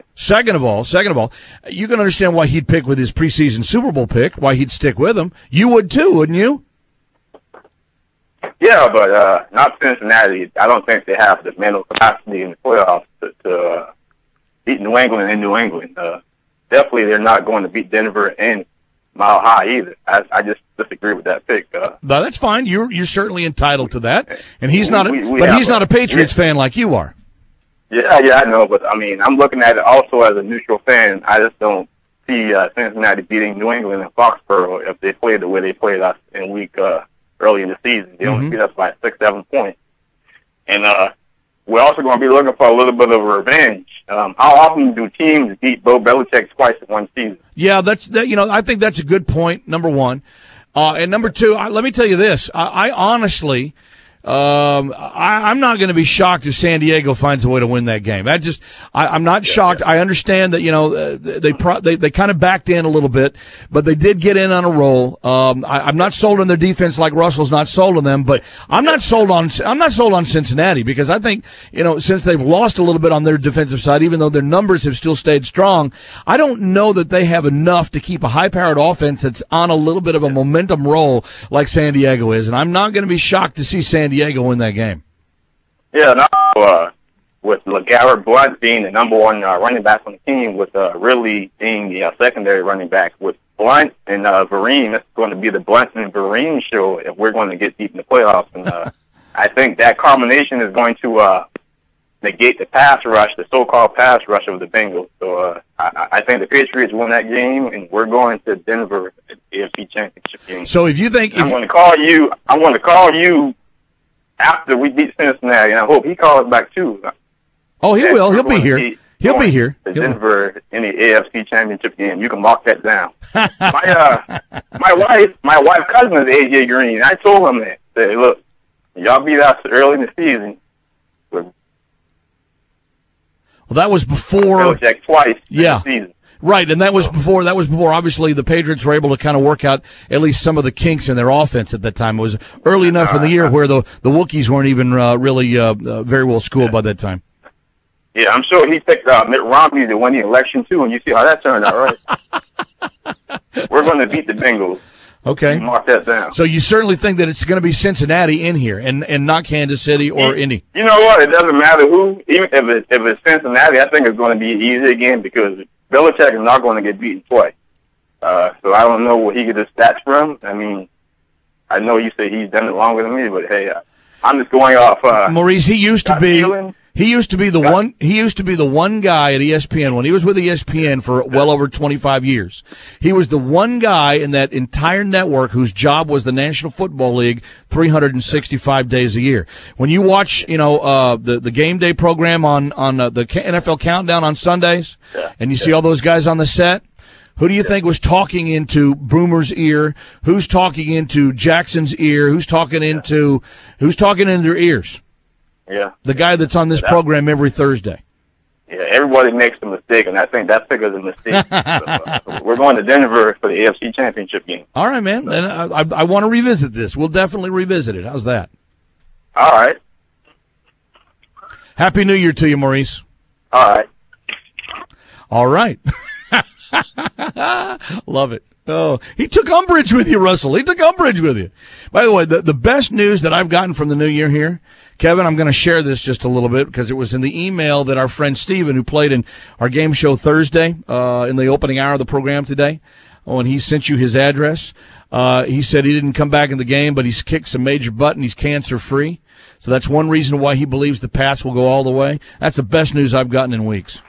you can understand why he'd pick with his preseason Super Bowl pick. Why he'd stick with him. You would too, wouldn't you? Yeah, but not Cincinnati. I don't think they have the mental capacity in the playoffs to beat New England in New England. Definitely, they're not going to beat Denver and Mile High either. I just disagree with that pick. No, that's fine. You're certainly entitled to that. And he's not a Patriots fan like you are. Yeah, I know. But I mean, I'm looking at it also as a neutral fan. I just don't see Cincinnati beating New England and Foxborough if they played the way they played us in week early in the season. They only beat us by 6, 7 points. And we're also going to be looking for a little bit of revenge. How often do teams beat Bill Belichick twice in one season? Yeah, I think that's a good point, number one. And number two, let me tell you this. I honestly, I'm not going to be shocked if San Diego finds a way to win that game. I'm not shocked. I understand that, they kind of backed in a little bit, but they did get in on a roll. I'm not sold on their defense like Russell's not sold on them, but I'm not sold on Cincinnati because I think, since they've lost a little bit on their defensive side, even though their numbers have still stayed strong, I don't know that they have enough to keep a high-powered offense that's on a little bit of a momentum roll like San Diego is, and I'm not going to be shocked to see San Diego win that game. Yeah, with LeGarrette Blount being the number 1 running back on the team, with Ridley being the secondary running back, with Blount and Vereen, it's going to be the Blount and Vereen show if we're going to get deep in the playoffs. And I think that combination is going to negate the pass rush, the so-called pass rush of the Bengals. So I think the Patriots win that game, and we're going to Denver at the AFC Championship game. So if you think I'm going to call you after we beat Cincinnati, and I hope he calls back too. Oh, he will. He'll be here. He'll be here. Denver in the AFC Championship game. You can mark that down. My wife cousin is AJ Green. I told him that. Say, look, y'all beat us early in the season. Well, that was before Belichick twice in the season. Right, and that was before obviously the Patriots were able to kind of work out at least some of the kinks in their offense at that time. It was early enough in the year where the Wookiees weren't even really very well schooled by that time. Yeah, I'm sure he picked Mitt Romney to win the election too, and you see how that turned out, right? We're going to beat the Bengals. Okay. Mark that down. So you certainly think that it's going to be Cincinnati in here and not Kansas City or Indy? You know what? It doesn't matter who. Even if it's Cincinnati, I think it's going to be easy again because Belichick is not going to get beaten twice. So I don't know where he gets his stats from. I mean, I know you say he's done it longer than me, but hey, I'm just going off. Maurice, he used to be the one guy at ESPN when he was with ESPN for well over 25 years. He was the one guy in that entire network whose job was the National Football League 365 days a year. When you watch, the game day program on the NFL Countdown on Sundays, and you see all those guys on the set, who do you think was talking into Boomer's ear? Who's talking into Jackson's ear? Who's talking into their ears? Yeah. The guy that's on this program every Thursday. Yeah, everybody makes a mistake, and I think that figures a mistake. So, we're going to Denver for the AFC Championship game. All right, man. Then I want to revisit this. We'll definitely revisit it. How's that? All right. Happy New Year to you, Maurice. All right. All right. Love it. Oh, he took umbrage with you, Russell. He took umbrage with you. By the way, the best news that I've gotten from the new year here, Kevin, I'm going to share this just a little bit because it was in the email that our friend Steven, who played in our game show Thursday, in the opening hour of the program today, when he sent you his address, he said he didn't come back in the game, but he's kicked some major butt and he's cancer-free. So that's one reason why he believes the Pats will go all the way. That's the best news I've gotten in weeks.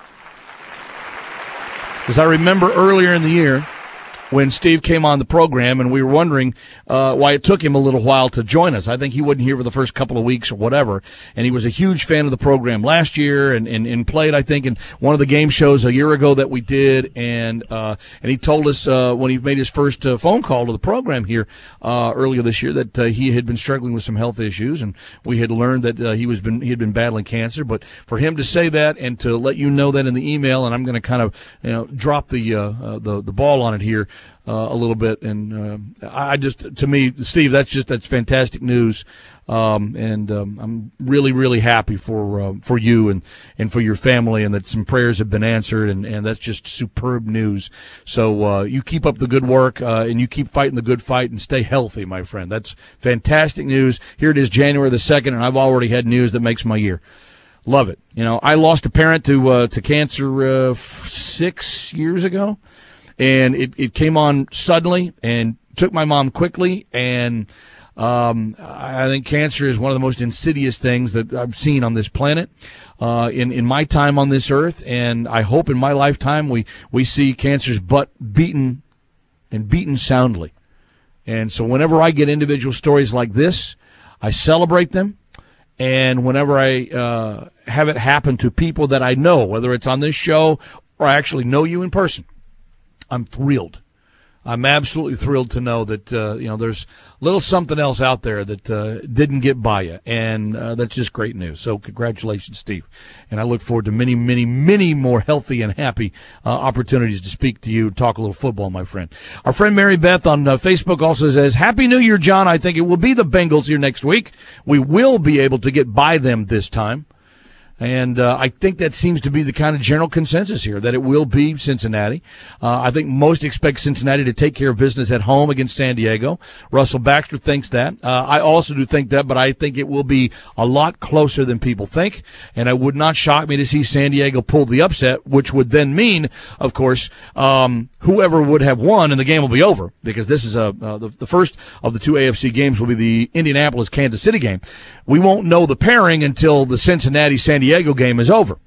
Because I remember earlier in the year when Steve came on the program and we were wondering why it took him a little while to join us. I think he wasn't here for the first couple of weeks or whatever, and he was a huge fan of the program last year and played, I think, in one of the game shows a year ago that we did, and he told us when he made his first phone call to the program here earlier this year that he had been struggling with some health issues, and we had learned that he had been battling cancer. But for him to say that and to let you know that in the email, and I'm going to kind of drop the ball on it here a little bit, and I just, to me, Steve, that's fantastic news, and I'm really, really happy for you and for your family, and that some prayers have been answered, and that's just superb news. So you keep up the good work, and you keep fighting the good fight, and stay healthy, my friend. That's fantastic news. Here it is, January the 2nd, and I've already had news that makes my year. Love it. You know, I lost a parent to cancer 6 years ago. And it came on suddenly and took my mom quickly. And I think cancer is one of the most insidious things that I've seen on this planet in my time on this earth. And I hope in my lifetime we see cancer's butt beaten and beaten soundly. And so whenever I get individual stories like this, I celebrate them. And whenever I have it happen to people that I know, whether it's on this show or I actually know you in person, I'm thrilled. I'm absolutely thrilled to know that, there's a little something else out there that didn't get by you, and that's just great news. So congratulations, Steve. And I look forward to many, many, many more healthy and happy opportunities to speak to you and talk a little football, my friend. Our friend Mary Beth on Facebook also says, Happy New Year, John. I think it will be the Bengals here next week. We will be able to get by them this time. And I think that seems to be the kind of general consensus here, that it will be Cincinnati. I think most expect Cincinnati to take care of business at home against San Diego. Russell Baxter thinks that. I also do think that, but I think it will be a lot closer than people think. And it would not shock me to see San Diego pull the upset, which would then mean, of course, whoever would have won and the game will be over, because this is the first of the two AFC games will be the Indianapolis-Kansas City game. We won't know the pairing until the Cincinnati-San Diego game is over.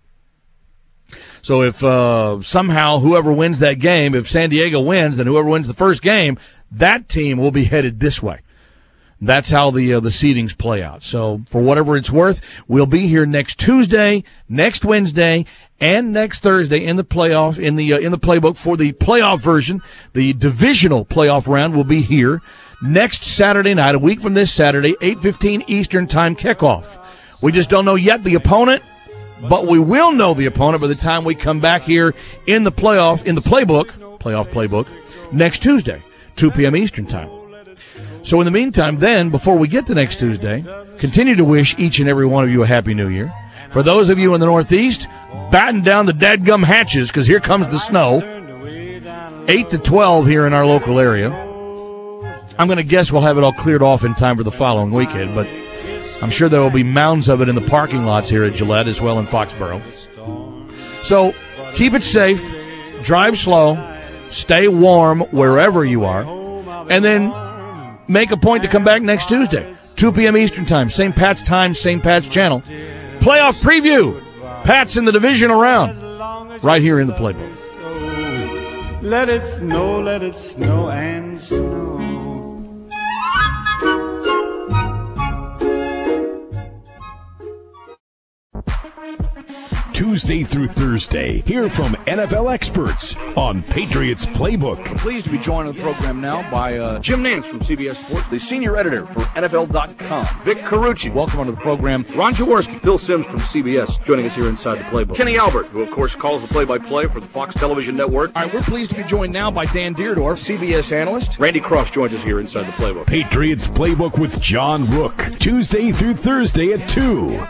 So if somehow whoever wins that game, if San Diego wins, then whoever wins the first game, that team will be headed this way. That's how the seedings play out. So for whatever it's worth, we'll be here next Tuesday, next Wednesday, and next Thursday in the playoff in the playbook for the playoff version. The divisional playoff round will be here next Saturday night, a week from this Saturday, 8:15 Eastern Time kickoff. We just don't know yet the opponent, but we will know the opponent by the time we come back here in the playoff playbook next Tuesday, 2 p.m. Eastern Time. So in the meantime, then, before we get to next Tuesday, continue to wish each and every one of you a Happy New Year. For those of you in the Northeast, batten down the dadgum hatches, because here comes the snow. 8 to 12 here in our local area. I'm going to guess we'll have it all cleared off in time for the following weekend, but I'm sure there will be mounds of it in the parking lots here at Gillette as well in Foxborough. So keep it safe, drive slow, stay warm wherever you are, and then make a point to come back next Tuesday, 2 p.m. Eastern Time, same Pat's time, same Pat's channel. Playoff preview, Pat's in the divisional round, right here in the playbook. Let it snow and snow. Tuesday through Thursday. Hear from NFL experts on Patriots Playbook. I'm pleased to be joined on the program now by Jim Nance from CBS Sports, the senior editor for NFL.com. Vic Carucci, welcome onto the program. Ron Jaworski, Phil Simms from CBS, joining us here inside the Playbook. Kenny Albert, who of course calls the play-by-play for the Fox Television Network. All right, we're pleased to be joined now by Dan Deerdorf, CBS analyst. Randy Cross joins us here inside the Playbook. Patriots Playbook with John Rook, Tuesday through Thursday at 2